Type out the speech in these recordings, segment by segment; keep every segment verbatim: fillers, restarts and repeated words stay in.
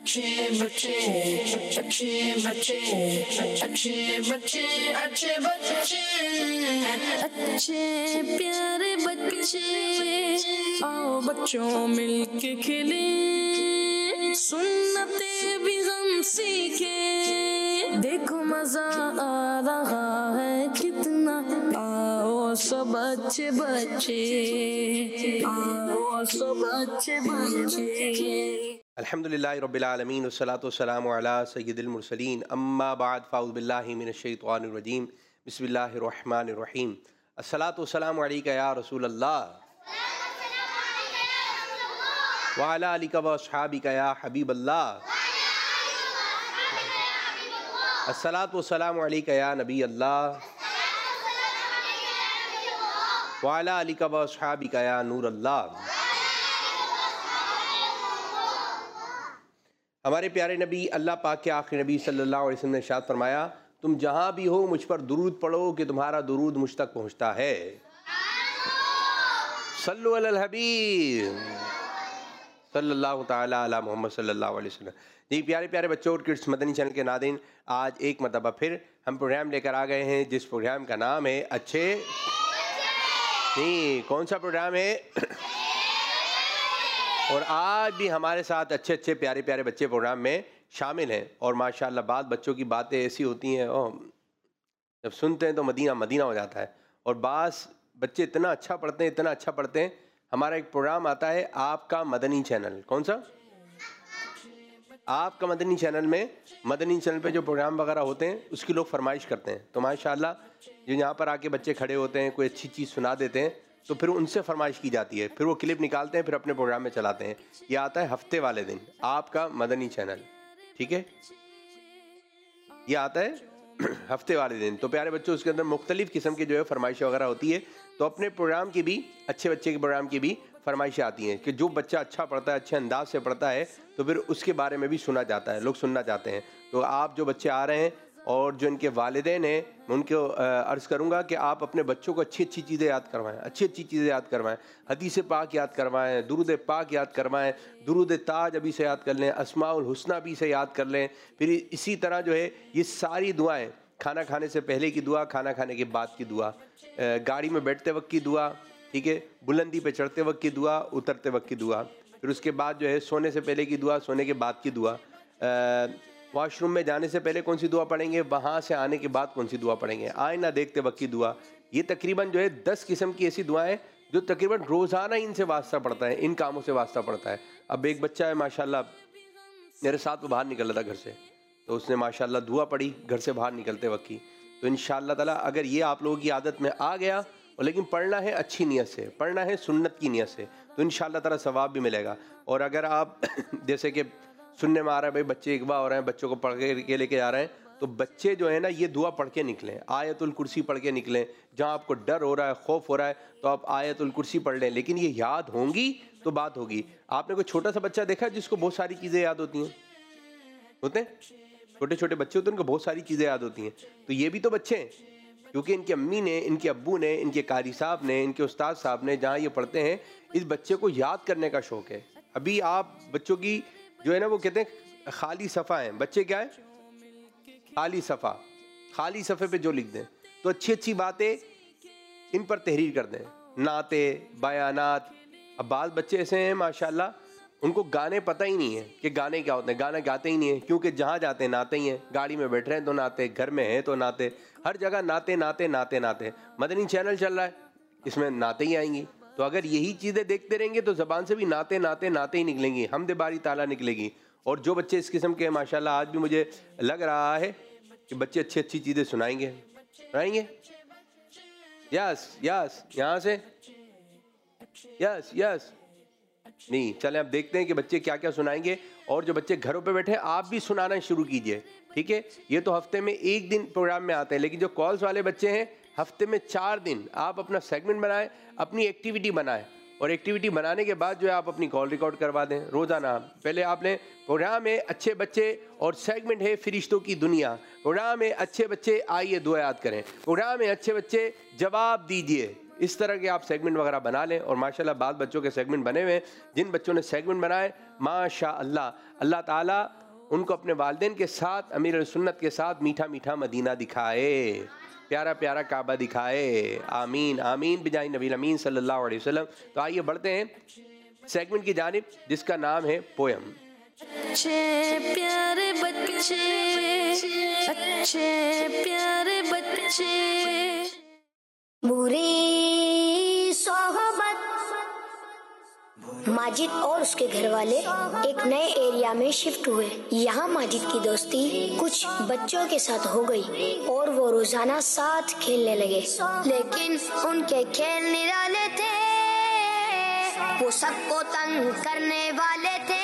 अच्छे बच्चे अच्छे बच्चे अच्छे बच्चे अच्छे बच्चे अच्छे प्यारे बच्चे आओ बच्चों मिलके खेले सुन्नते भी हम सीखे देखो मजा आ रहा है कितना आओ सब अच्छे बच्चे आओ सब अच्छे बच्चे। अल्हम्दुलिल्लाहि रब्बिल आलमीन वस्सलातु वस्सलामु अला सय्यिदिल मुरसलीन अम्मा बाद फ़अऊज़ु बिल्लाहि मिनश शैतानिर रजीम बिस्मिल्लाहिर रहमानिर रहीम अस्सलातु वस्सलामु अलैका या रसूल अल्लाह व अला आलिका व अस्हाबिका या हबीब अल्लाह अस्सलातु वस्सलामु अलैका या नबी अल्लाह व अला आलिका व अस्हाबिका या नूर अल्लाह। हमारे प्यारे नबी अल्लाह पाक के आखिरी नबी सल्लल्लाहु अलैहि वसल्लम ने इरशाद फरमाया, तुम जहाँ भी हो मुझ पर दुरूद पढ़ो कि तुम्हारा दुरूद मुझ तक पहुँचता है। सल्लु अलल हबीब सल्लल्लाहु ताला अला मोहम्मद सल्लल्लाहु अलैहि वसल्लम। जी प्यारे प्यारे बच्चों और किड्स मदनी चैनल के नाज़रीन, आज एक मरतबा फिर हम प्रोग्राम लेकर आ गए हैं जिस प्रोग्राम का नाम है अच्छे नहीं कौन सा प्रोग्राम है और आज भी हमारे साथ अच्छे अच्छे प्यारे प्यारे बच्चे प्रोग्राम में शामिल हैं। और माशाल्लाह बाद बच्चों की बातें ऐसी होती हैं और जब सुनते हैं तो मदीना मदीना हो जाता है। और बास बच्चे इतना अच्छा पढ़ते हैं इतना अच्छा पढ़ते हैं। हमारा एक प्रोग्राम आता है आपका मदनी चैनल, कौन सा आपका मदनी चैनल में मदनी चैनल पे जो प्रोग्राम वगैरह होते हैं उसकी लोग फरमाइश करते हैं। तो माशाल्लाह जो यहाँ पर आके बच्चे खड़े होते हैं कोई अच्छी चीज़ सुना देते हैं तो फिर उनसे फरमाइश की जाती है, फिर वो क्लिप निकालते हैं फिर अपने प्रोग्राम में चलाते हैं। ये आता है हफ्ते वाले दिन आपका मदनी चैनल, ठीक है, ये आता है हफ्ते वाले दिन। तो प्यारे बच्चों उसके अंदर मुख्तलिफ़ किस्म की जो है फरमाइश वगैरह होती है। तो अपने प्रोग्राम की भी अच्छे बच्चे के प्रोग्राम की भी फरमाइशें आती हैं कि जो बच्चा अच्छा पढ़ता है अच्छे अंदाज से पढ़ता है तो फिर उसके बारे में भी सुना जाता है, लोग सुनना चाहते हैं। तो आप जो बच्चे आ रहे हैं और जो इनके वालिदैन हैं मैं उनको अर्ज़ करूँगा कि आप अपने बच्चों को अच्छी अच्छी चीज़ें याद करवाएं, अच्छी अच्छी चीज़ें याद करवाएं, हदीस पाक याद करवाएं, दुरूद पाक याद करवाएं, दुरूद ताज अभी से याद कर लें, अस्माउल हुस्ना भी से याद कर लें। फिर इसी तरह जो है ये सारी दुआएं, खाना खाने से पहले की दुआ, खाना खाने के बाद की दुआ, गाड़ी में बैठते वक्त की दुआ, ठीक है, बुलंदी पे चढ़ते वक्त की दुआ, उतरते वक्त की दुआ, फिर उसके बाद जो है सोने से पहले की दुआ, सोने के बाद की दुआ, वॉशरूम में जाने से पहले कौन सी दुआ पढ़ेंगे, वहाँ से आने के बाद कौन सी दुआ पढ़ेंगे, आईना देखते वक्त की दुआ। ये तकरीबन जो है दस किस्म की ऐसी दुआएं जो तकरीबन रोज़ाना इनसे वास्ता पड़ता है, इन कामों से वास्ता पड़ता है। अब एक बच्चा है माशाल्लाह मेरे साथ वो बाहर निकल रहा था घर से, तो उसने माशाल्लाह दुआ पढ़ी घर से बाहर निकलते वक्त की। तो इंशाअल्लाह ताला अगर ये आप लोगों की आदत में आ गया और लेकिन पढ़ना है अच्छी नीयत से, पढ़ना है सुन्नत की नीयत से, तो इंशाअल्लाह ताला सवाब भी मिलेगा। और अगर आप जैसे कि सुनने में आ रहा है भाई बच्चे इगवा हो रहे हैं, बच्चों को पढ़ के लेके जा रहे हैं, तो बच्चे जो है ना ये दुआ पढ़ के निकलें, आयतुल कुर्सी पढ़ के निकलें। जहाँ आपको डर हो रहा है खौफ हो रहा है तो आप आयतुल कुर्सी पढ़ लें, लेकिन ये याद होंगी तो बात होगी। आपने कोई छोटा सा बच्चा देखा जिसको बहुत सारी चीज़ें याद होती हैं? होते हैं छोटे छोटे बच्चे होते हैं उनको बहुत सारी चीज़ें याद होती हैं। तो ये भी तो बच्चे हैं क्योंकि इनकी अम्मी ने, इनके अब्बू ने, इनके कारी साहब ने, इनके उस्ताद साहब ने जहाँ ये पढ़ते हैं इस बच्चे को याद करने का शौक़ है। अभी आप बच्चों की जो है ना वो कहते हैं खाली सफ़ा है, बच्चे क्या है खाली सफ़ा, खाली सफ़े पे जो लिख दें तो अच्छी अच्छी बातें इन पर तहरीर कर दें, नाते बयानात। अब बाज़ बच्चे ऐसे हैं माशाल्लाह उनको गाने पता ही नहीं है कि गाने क्या होते हैं, गाना गाते ही नहीं है क्योंकि जहाँ जाते हैं नाते ही हैं, गाड़ी में बैठ रहे हैं तो नाते, घर में हैं तो नाते, हर जगह नाते नाते नाते नाते। मदनी चैनल चल रहा है इसमें नाते ही आएंगी। तो अगर यही चीज़ें देखते रहेंगे तो ज़बान से भी नाते नाते नाते ही निकलेंगी, हमद बारी ताला निकलेगी। और जो बच्चे इस किस्म के माशाल्लाह आज भी मुझे लग रहा है कि बच्चे अच्छी अच्छी चीज़ें सुनाएंगे सुनाएंगे यस यस यहाँ से यस यस नहीं चलें अब देखते हैं कि बच्चे क्या क्या सुनाएंगे। और जो बच्चे घरों पे बैठे हैं आप भी सुनाना शुरू कीजिए, ठीक है। ये तो हफ्ते में एक दिन प्रोग्राम में आते हैं, लेकिन जो कॉल्स वाले बच्चे हैं हफ्ते में चार दिन आप अपना सेगमेंट बनाएं, अपनी एक्टिविटी बनाएं और एक्टिविटी बनाने के बाद जो है आप अपनी कॉल रिकॉर्ड करवा दें रोज़ाना। पहले आपने प्रोग्राम है अच्छे बच्चे और सेगमेंट है फरिश्तों की दुनिया, प्रोग्राम है अच्छे बच्चे आइए दुआ याद करें, प्रोग्राम है अच्छे बच्चे जवाब दीजिए, इस तरह के आप सेगमेंट वगैरह बना लें। और माशाल्लाह बाद बच्चों के सेगमेंट बने हुए हैं, जिन बच्चों ने सेगमेंट बनाए माशाअल्लाह अल्लाह ताला उनको अपने वालिदैन के साथ अमीर सुन्नत के साथ मीठा मीठा मदीना दिखाए, प्यारा प्यारा काबा दिखाए। आमीन आमीन बिजाई नबी अमीन सल्लल्लाहु अलैहि वसल्लम। तो आइए बढ़ते हैं सेगमेंट की जानिब जिसका नाम है पोयम। अच्छे प्यारे बच्चे, अच्छे प्यारे बच्चे, बुरी सोहबत। माजिद और उसके घर वाले एक नए एरिया में शिफ्ट हुए। यहाँ माजिद की दोस्ती कुछ बच्चों के साथ हो गई और वो रोजाना साथ खेलने लगे, लेकिन उनके खेल निराले थे, वो सबको तंग करने वाले थे।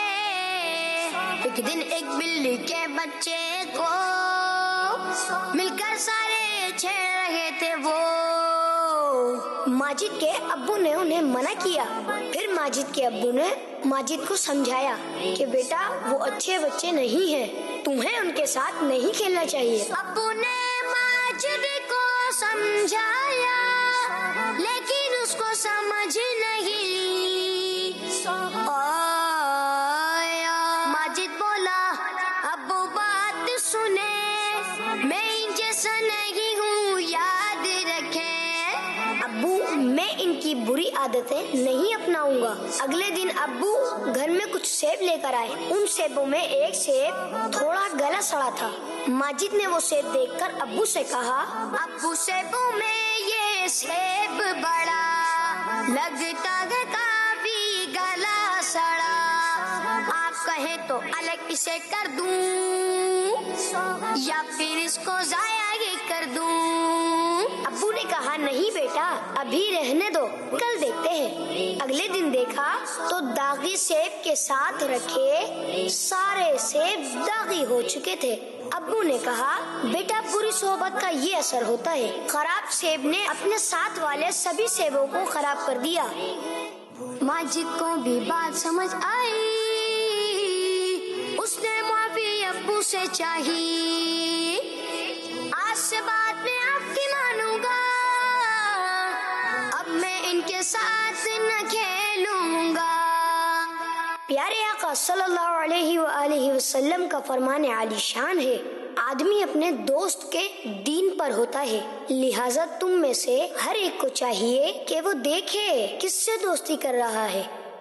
एक दिन एक बिल्ली के बच्चे को मिलकर सारे छेड़ रहे थे वो। माजिद के अब्बू ने उन्हें मना किया। फिर माजिद के अब्बू ने माजिद को समझाया कि बेटा वो अच्छे बच्चे नहीं हैं, तुम्हें उनके साथ नहीं खेलना चाहिए। अब्बू ने माजिद को समझाया लेकिन उसको समझ नहीं आया। माजिद बोला अब्बू बात सुने, मैं इन जैसा नहीं हूँ याद रखें। अब्बू मैं इनकी बुरी आदतें नहीं अपनाऊंगा। अगले दिन अब्बू घर में कुछ सेब लेकर आए। उन सेबों में एक सेब थोड़ा गला सड़ा था। माजिद ने वो सेब देखकर अब्बू से कहा, अब्बू सेबों में ये सेब बड़ा लगता है काफी गला सड़ा, आप कहें तो अलग इसे कर दूं या फिर इसको जाया ही कर दूं। अब्बू ने कहा नहीं बेटा अभी रहने दो, कल देखते हैं। अगले दिन देखा तो दागी सेब के साथ रखे सारे सेब दागी हो चुके थे। अब्बू ने कहा बेटा बुरी सोहबत का ये असर होता है। खराब सेब ने अपने साथ वाले सभी सेबों को खराब कर दिया। माजिद को भी बात समझ आई, उसने माफी अब्बू से चाही। आज से बात मैं आपकी मानूंगा, अब मैं इनके साथ न खेलूंगा। प्यारे आका सल्लल्लाहु अलैहि वआलिहि वसल्लम का फरमान आलीशान है, आदमी अपने दोस्त के दीन पर होता है, लिहाजा तुम में से हर एक को चाहिए कि वो देखे किससे दोस्ती कर रहा है।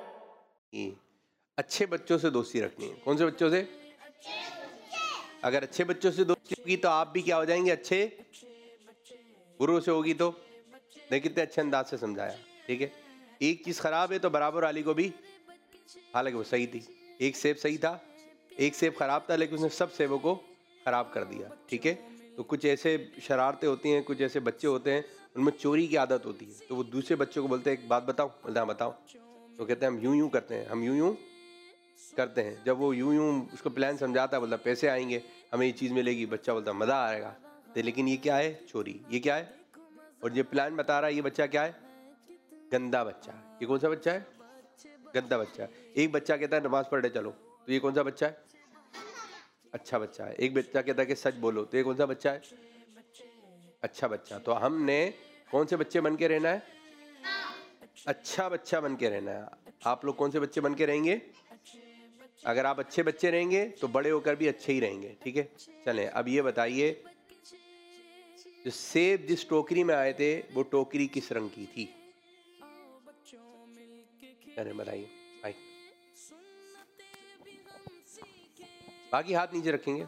अच्छे बच्चों से दोस्ती रखनी है। कौन से बच्चों से? अगर अच्छे बच्चों से दोस्ती होगी तो आप भी क्या हो जाएंगे अच्छे। बुरों से होगी तो देखिए कितने अच्छे अंदाज से समझाया। ठीक है, एक चीज खराब है तो बराबर वाली को भी, हालांकि वो सही थी, एक सेब सही था एक सेब खराब था, लेकिन उसने सब सेबों को खराब कर दिया। ठीक है, तो कुछ ऐसे शरारतें होती हैं, कुछ ऐसे बच्चे होते हैं उनमें चोरी की आदत होती है, तो वो दूसरे बच्चों को बोलते हैं एक बात बताओ, बोलते हैं बताओ, तो कहते हैं हम यूं यूं करते हैं, हम यूं यूं करते हैं। जब वो यूं यूं उसको प्लान समझाता है, बोलता पैसे आएंगे, हमें ये चीज़ मिलेगी, बच्चा बोलता मज़ा आएगा, तो लेकिन ये क्या है, चोरी। ये क्या है, और ये प्लान बता रहा है, ये बच्चा क्या है, गंदा बच्चा। ये कौन सा बच्चा है, गंदा बच्चा। एक बच्चा कहता है नमाज पढ़ने चलो, तो ये कौन सा बच्चा है, अच्छा बच्चा है। एक बच्चा कहता है कि सच बोलो, तो ये कौन सा बच्चा है, अच्छा बच्चा। तो हमने कौन से बच्चे बन के रहना है, अच्छा बच्चा बन के रहना है। आप लोग कौन से बच्चे बन के रहेंगे, अगर आप अच्छे बच्चे रहेंगे तो बड़े होकर भी अच्छे ही रहेंगे। ठीक है, चलें अब ये बताइए, जो सेब जिस टोकरी में आए थे वो टोकरी किस रंग की थी, चलें बताइए भाई। बाकी हाथ नीचे रखेंगे,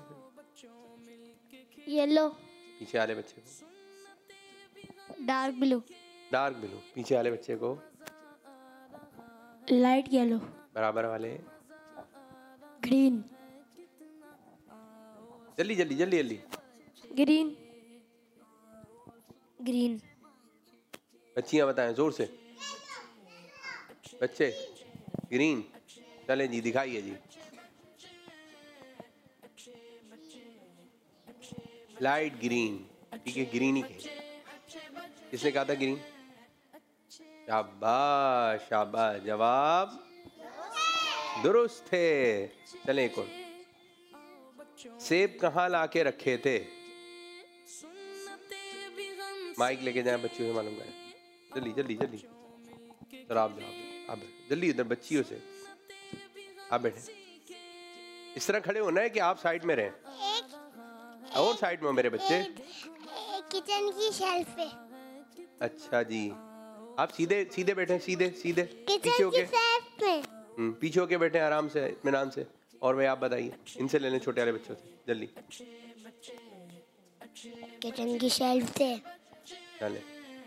येलो। पीछे वाले बच्चे को डार्क ब्लू। Dark blue. पीछे वाले बच्चे को लाइट येलो। बराबर वाले ग्रीन। जल्दी जल्दी जल्दी जल्दी। ग्रीन। ग्रीन। बच्चियां बताएं जोर से, बच्चे ग्रीन। चलें जी दिखाइए जी, लाइट ग्रीन। ठीक है, ग्रीन ही कहे। किसने कहा था ग्रीन, शाबाश शाबाश, जवाब दुरुस्त है। चलें एक और, सेब कहाँ ला के रखे थे, माइक लेके जाए बच्चों से मालूम करें। जल्दी जल्दी जल्दी। चलो आप जाओ, आप जल्दी इधर बच्चियों से आप बैठे। इस तरह खड़े होना है कि आप साइड में रहें और साइड में मेरे बच्चे। किचन की शेल्फ पे। अच्छा जी, आप सीधे सीधे बैठे, सीधे सीधे पीछे किचन होके। की शेल्फ पे। हम्म, पीछे होके बैठे आराम से, इत्मीनान से। और भाई आप बताइए, इनसे ले लें छोटे वाले बच्चों से जल्दी। किचन की शेल्फ पे। चले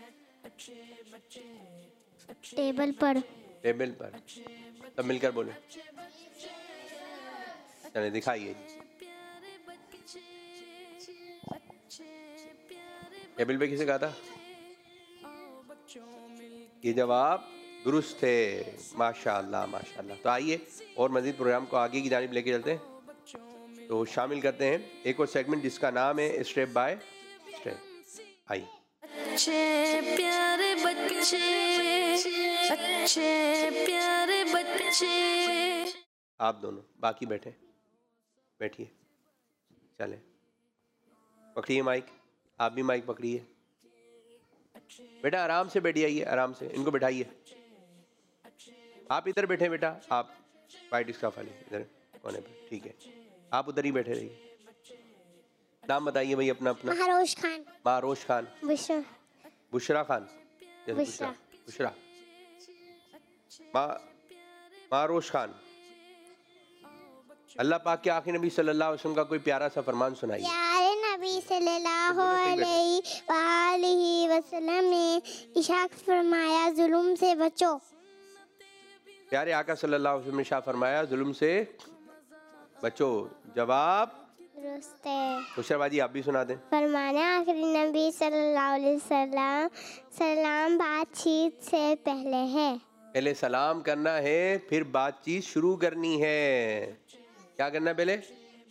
टेबल पर। टेबल पर। सब मिलकर बोले। चले दिखाइए। टेबल पे किसे कहा था? ये जवाब दुरुस्त है। माशाअल्लाह माशाअल्लाह। तो आइए और मज़ीद प्रोग्राम को आगे की जानिब लेके चलते हैं। तो शामिल करते हैं एक और सेगमेंट जिसका नाम है स्टेप बाय स्टेप। आइए। अच्छे प्यारे बच्चे, अच्छे प्यारे बच्चे। आप दोनों बाकी बैठे, बैठिए। चले पकड़िए माइक, आप भी माइक पकड़िए। बेटा आराम से बैठ जाइए, आराम से इनको बैठाइए। आप इधर बैठे बेटा, आप वाइट स्कार्फ वाली इधर कोने पे, ठीक है। आप उधर ही बैठे रहिए। नाम बताइए भाई अपना अपना। महारोश खान। महारोश खान। बुशरा। बुशरा खान। बुशरा। बुशरा। मा महारोश खान। अल्लाह पाक के आखिरी नबी सल्लल्लाहु अलैहि वसल्लम का कोई प्यारा सा फरमान सुनाइए। प्यारे नबी सल्लल्लाहु अलैहि वसल्लम ने इरशाद फरमाया, जुल्म से बचो। प्यारे आका सल्लल्लाहु अलैहि वसल्लम ने इरशाद फरमाया, जुल्म से बचो। जवाब दुरुस्त है। खुशरबाजी आप भी सुना दें। फरमाना आखिरी नबी सल्लल्लाहु अलैहि वसल्लम, सलाम बातचीत से पहले है। पहले सलाम करना है, फिर बातचीत शुरू करनी है। क्या करना है पहले?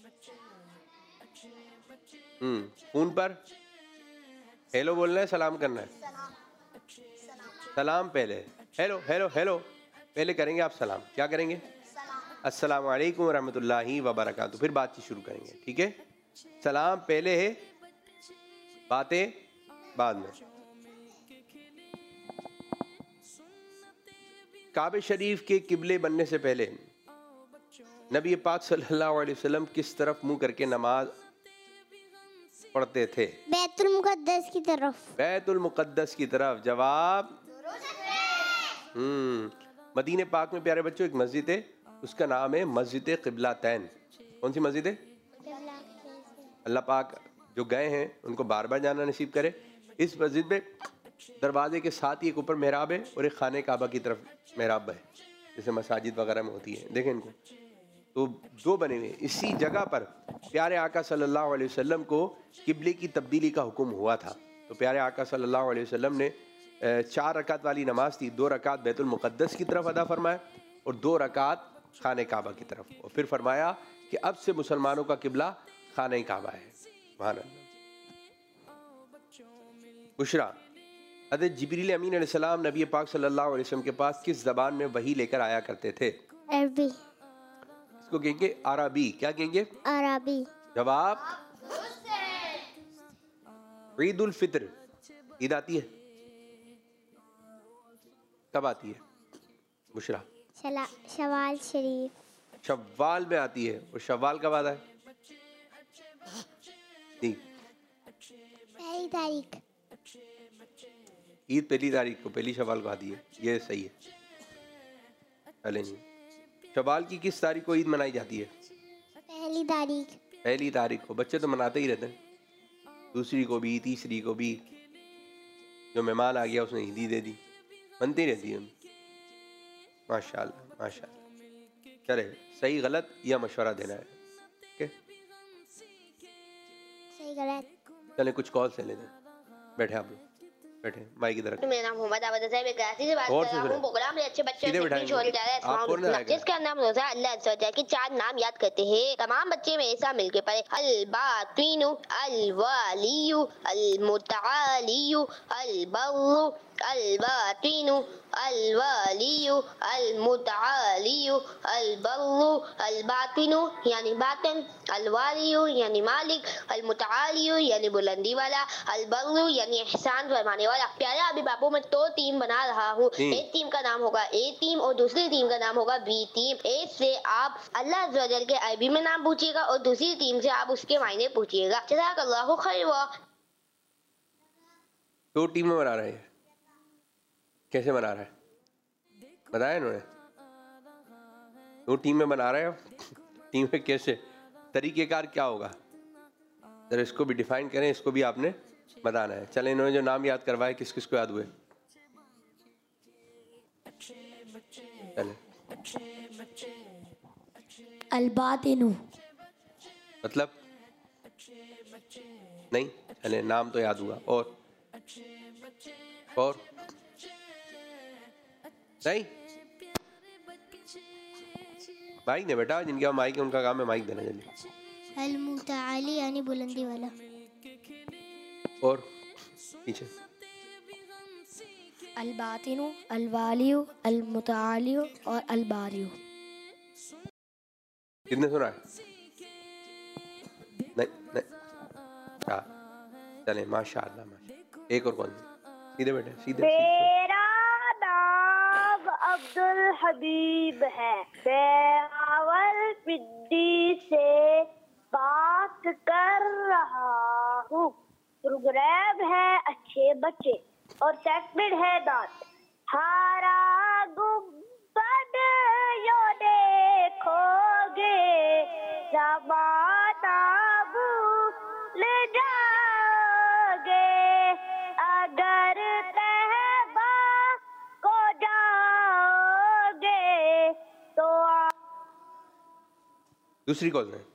हम्म फोन पर हेलो बोलना है, सलाम करना है। सलाम पहले, हेलो हेलो हेलो पहले करेंगे आप सलाम। क्या करेंगे? अस्सलाम वालेकुम रहमतुल्लाहि व बरकातहू। फिर बातचीत शुरू करेंगे, ठीक है। सलाम पहले है, बातें बाद में। काबे शरीफ के किबले बनने से पहले नबी पाक सल्लल्लाहु अलैहि वसल्लम किस तरफ मुंह करके नमाज पढ़ते थे? बैतुल मुकद्दस की तरफ। बैतुल मुकद्दस की तरफ। जवाब हम्म मदीने पाक में प्यारे बच्चों एक मस्जिद है, उसका नाम है मस्जिद क़िबलातैन। कौन सी मस्जिद है? अल्लाह पाक जो गए हैं उनको बार बार जाना नसीब करे। इस मस्जिद में दरवाजे के साथ ही एक ऊपर मेहराब है और एक खाने काबा की तरफ मेहराब है, जैसे मसाजिद वगैरह में होती है। देखें इनको, तो दो बने हुए। इसी जगह पर प्यारे आका सल्लल्लाहु अलैहि वसल्लम को किबले की तब्दीली का हुक्म हुआ था। तो प्यारे आका सल्लल्लाहु अलैहि वसल्लम ने चार रकात वाली नमाज थी, दो रकात बैतुल मुकद्दस की तरफ अदा फरमाया और दो रकात खाने काबा की तरफ। और फिर फरमाया कि अब से मुसलमानों का किबला खाने काबा है। सुभान अल्लाह। बुशरा, हज़रत जिब्रील अमीन अलैहिस्सलाम नबी पाक सल्लल्लाहु अलैहि वसल्लम के पास किस ज़बान में वही लेकर आया करते थे? अरबी। इसको कहेंगे अरबी। क्या कहेंगे? अरबी। जवाब ईद उल फित्र। ईद आती है कब आती है बुशरा? शवाल शरीफ। शव्वाल में आती है। और शव्वाल कब आता है? नहीं, पहली तारीख। ईद पहली तारीख को, पहली शव्वाल को आती है। ये सही है। चले नहीं, शव्वाल की किस तारीख को ईद मनाई जाती है? पहली तारीख। पहली तारीख को। बच्चे तो मनाते ही रहते हैं, दूसरी को भी, तीसरी को भी। जो मेहमान आ गया उसने ईदी दे दी, बनती रहती है। माशाल्लाह माशाल्लाह। चले, सही गलत या मशवरा देना है? ओके, सही गलत। चले कुछ कॉल से ले लें। बैठे आप लोग, बैठे माइक इधर रखें। मेरा नाम मोहम्मद आबाद है, मैं कराची से बात और कर से रहा सुने। हूँ। प्रोग्राम में अच्छे बच्चे सीधे बिठाएंगे। आप कौन है? जिसका नाम रोजा अल्लाह अज़्ज़ा वजल के चार नाम याद करते हैं। तमाम बच्चे मेरे साथ मिलके पढ़े। अल बातिनु, अल वालियु, अल मुतआलियु, अल बर्रु, अल-बातिनु, अल-वालियु, अल-मुतआलियु, अल-बर्रु, अल-बातिनु यानी बातिन, अल-वालियु यानी मालिक, अल-मुतआलियु यानी बुलंदी वाला, अल-बर्रु यानी एहसान फरमाने वाला। प्यारे अभी बापू मैं दो टीम बना रहा हूँ। एक टीम का नाम होगा ए टीम और दूसरी टीम का नाम होगा बी टीम। ए से आप अल्लाह अज़्ज़ व जल के अरबी में नाम पूछिएगा और दूसरी टीम से आप उसके मायने पूछिएगा। जज़ाकल्लाहु खैरा। दो टीमें बना रहे हैं, कैसे बना रहा है बताया इन्होंने? दो टीमें बना रहे हैं, टीमें कैसे, तरीक़ेकार क्या होगा जरा इसको भी डिफाइन करें, इसको भी आपने बताना है। चलें, इन्होंने जो नाम याद करवाए किस किस को याद हुए? चलें। अल-बातिनु मतलब नहीं, चले नाम तो याद हुआ। और और नहीं माइक ने बेटा, जिनके पास माइक है उनका काम है माइक देना जल्दी। अल-मुतआली यानी बुलंदी वाला। और पीछे अल-बातिनु, अल-वालियु, अल-मुतआलियु और अल-बारियु। कितने सुना है? नहीं नहीं, हाँ चले, माशाअल्लाह माशाअल्लाह। एक और कौन? सीधे बेटे, सीधे। मेरा नाम अब्दुल हबीब है, मैं रावलपिंडी से बात कर रहा हूँ। प्रोग्राम है अच्छे बच्चे और सेगमेंट है दांत। हारा गुंबद यो देखोगे, ज़माना भूल जाओगे, अगर तहबा को जाओगे तो। दूसरी कौन है?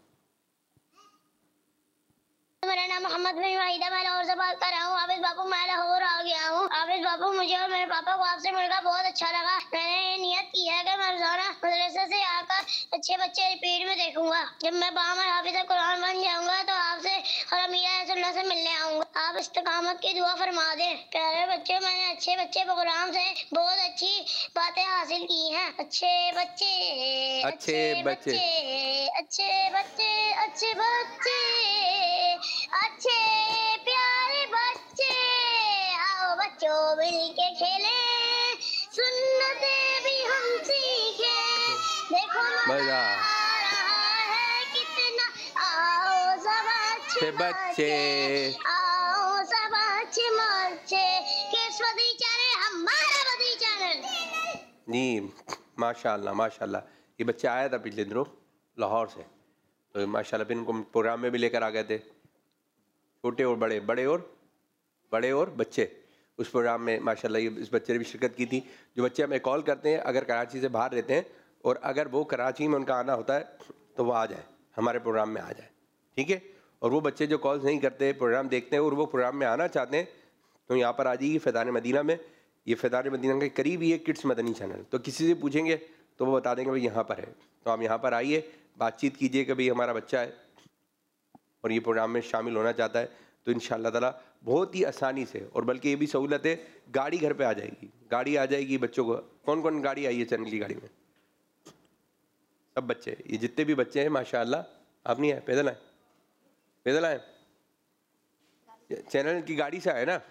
मेरा नाम मोहम्मद बिन वाहिदा, मैं लाहौर से बात कर रहा हूँ। आबिद बापू, मैं लाहौर आ गया हूँ। आबिद बापू, मुझे और मेरे पापा को आपसे मिलकर बहुत अच्छा लगा। मैंने ये नियत की है कि मैं रोजाना मदरसे से आकर अच्छे बच्चे रिपीट में देखूंगा। जब मैं बामर हाफिज़ कुरान बन जाऊंगा तो आपसे और अमीरा सुन्नत से मिलने आऊंगा। आप इस्तिकामत की दुआ फरमा दें। प्यारे बच्चे, मैंने अच्छे बच्चे प्रोग्राम से बहुत अच्छी बातें हासिल की हैं। अच्छे बच्चे, अच्छे बच्चे, अच्छे बच्चे, अच्छे बच्चे, अच्छे प्यारे बच्चे, आओ बच्चों मिल के खेले, सुन्नतें भी हम सीखे। देखो मजा आ रहा है कितना, आओ सब अच्छे बच्चे, आओ सब अच्छे बच्चे। किस बगीचा ने? हमारा बगीचा ने। जी माशाअल्लाह माशाअल्लाह। ये बच्चा आया था पिछले दिनों लाहौर से, तो माशाल्लाह फिर इनको प्रोग्राम में भी लेकर आ गए थे। छोटे और बड़े, बड़े और बड़े और बच्चे, उस प्रोग्राम में माशाल्लाह ये इस बच्चे ने भी शिरकत की थी। जो बच्चे हमें कॉल करते हैं, अगर कराची से बाहर रहते हैं और अगर वो कराची में उनका आना होता है तो वो आ जाए, हमारे प्रोग्राम में आ जाए, ठीक है। और वो बच्चे जो कॉल्स नहीं करते, प्रोग्राम देखते हैं और वो प्रोग्राम में आना चाहते हैं, तो यहाँ पर आ जाइए फैज़ान मदीना में। ये फैज़ान मदीना के करीब ही है किड्स मदनी चैनल, तो किसी से पूछेंगे तो वो बता देंगे भाई यहाँ पर है। तो आप यहाँ पर आइए, बातचीत कीजिए कि भाई हमारा बच्चा है और ये प्रोग्राम में शामिल होना चाहता है, तो इंशाअल्लाह ताला बहुत ही आसानी से, और बल्कि ये भी सहूलत है, गाड़ी घर पे आ जाएगी, गाड़ी आ जाएगी बच्चों को। कौन कौन गाड़ी आई है चैनल की गाड़ी में? सब बच्चे, ये जितने भी बच्चे हैं माशाअल्लाह। आप नहीं आए, पैदल आए? पैदल आए? चैनल की गाड़ी से आए ना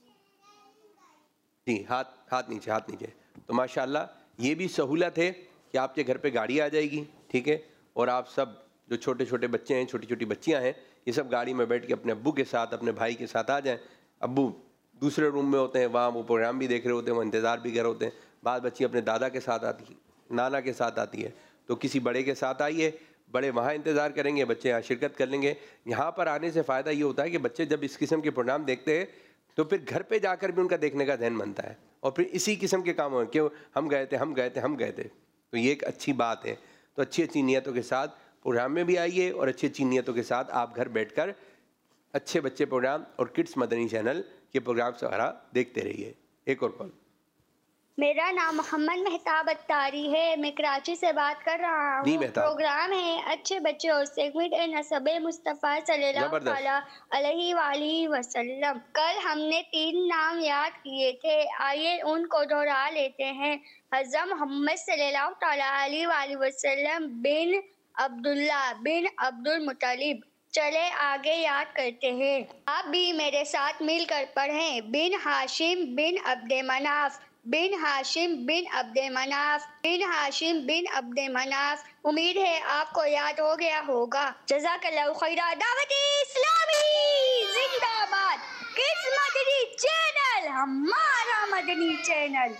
जी? हाथ हाथ नीचे, हाथ नीचे। तो माशाअल्लाह ये भी सहूलत है कि आपके घर पे गाड़ी आ जाएगी, ठीक है। और आप सब जो छोटे छोटे बच्चे हैं, छोटी छोटी बच्चियां हैं, ये सब गाड़ी में बैठ के अपने अब्बू के साथ, अपने भाई के साथ आ जाएं। अब्बू दूसरे रूम में होते हैं, वहाँ वो प्रोग्राम भी देख रहे होते हैं, वो इंतज़ार भी कर रहे होते हैं। बाद बच्ची अपने दादा के साथ आती है, नाना के साथ आती है, तो किसी बड़े के साथ आइए, बड़े वहाँ इंतज़ार करेंगे, बच्चे यहाँ शिरकत कर लेंगे। यहाँ पर आने से फ़ायदा ये होता है कि बच्चे जब इस किस्म के प्रोग्राम देखते हैं तो फिर घर पे जाकर भी उनका देखने का ध्यान बनता है, और फिर इसी किस्म के काम हो, क्यों हम गए थे हम गए थे हम गए थे तो ये एक अच्छी बात है। तो अच्छी अच्छी नीयतों के साथ प्रोग्राम में भी आइए और अच्छी अच्छी नीयतों के साथ आप घर बैठकर अच्छे बच्चे प्रोग्राम और किड्स मदनी चैनल के प्रोग्राम वगैरह देखते रहिए। एक और कॉल। मेरा नाम मोहम्मद मेहताब अत्तारी है। मैं कराची से बात कर रहा जी हूँ। मेहताब। प्रोग्राम है अच्छे बच्चे और सेगमेंट है नसब मुस्तफ़ा सल्लल्लाहु अलैहि वसल्लम। कल हमने तीन नाम याद किए थे, आइए उनको दोहरा लेते हैं। हज़रत मोहम्मद सल्लल्लाहु अलैहि वसल्लम बिन अब्दुल्ला बिन अब्दुल मुत्तलिब। चले आगे याद करते हैं। आप भी मेरे साथ मिलकर पढ़ें। बिन हाशिम बिन अब्दे मनाफ बिन हाशिम बिन अब्दे मनाफ बिन हाशिम बिन अब्दे मनाफ। उम्मीद है आपको याद हो गया होगा। जज़ाकल्लाहु खैरा। दावती इस्लामी जिंदाबाद। किस मदनी चैनल? हमारा मदनी चैनल।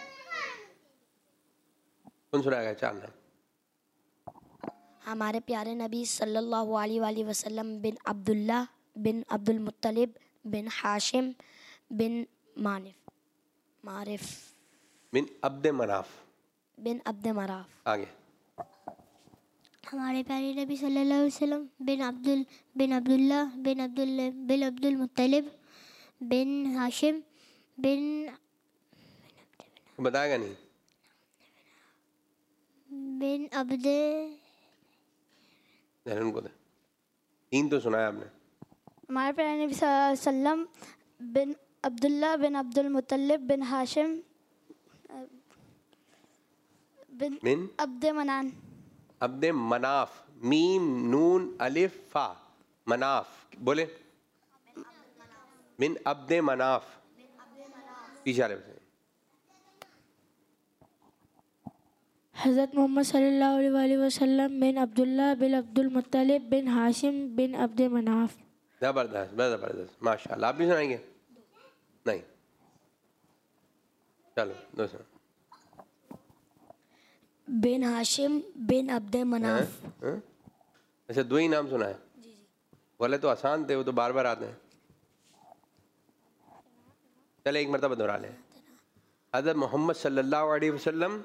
कौन सुनाएगा? चार नाम। हमारे प्यारे नबी सल्लल्लाहु अलैहि वसल्लम बिन अब्दुल्ला बिन अब्दुल मुत्तलिब बिन हाशिम बिन मानिफ मारिफ बिन अब्दे मनाफ बिन अब्दे मनाफ। आगे। हमारे प्यारे नबी सल्लल्लाहु अलैहि वसल्लम बिन अब्दुल बिन अब्दुल्ला बिन अब्दुल बिन अब्दुल मुत्तलिब बिन हाशिम बिन बताएगा नहीं। बिन अब्दे उनको दे। तीन तो सुनाया आपने। हमारे प्यारे नबी सल्लल्लाहु अलैहि वसल्लम बिन अब्दुल्ला बिन अब्दुल मुत्तलिब बिन हाशिम बिन, बिन अब्दे मनान अब्दे मनाफ। मीम नून अलिफ फा मनाफ बोले। बिन अब्दे मनाफ। पीछे वाले बच्चे। हज़रत मोहम्मद सल्लल्लाहु अलैहि वसल्लम बिन अब्दुल्ला बिन अब्दुल मुत्तलिब बिन हाशिम बिन अब्दे मनाफ। जबरदस्त जबरदस्त माशाल्लाह। आप भी सुनाएंगे? नहीं, चलो दूसरा। बिन हाशिम बिन अब्दे मनाफ। अच्छा, दो ही नाम सुना है? बोले तो आसान थे, वो तो बार बार आते हैं। चले एक मरतबा दोहरा लें। हज़रत मोहम्मद सल्लल्लाहु अलैहि वसल्लम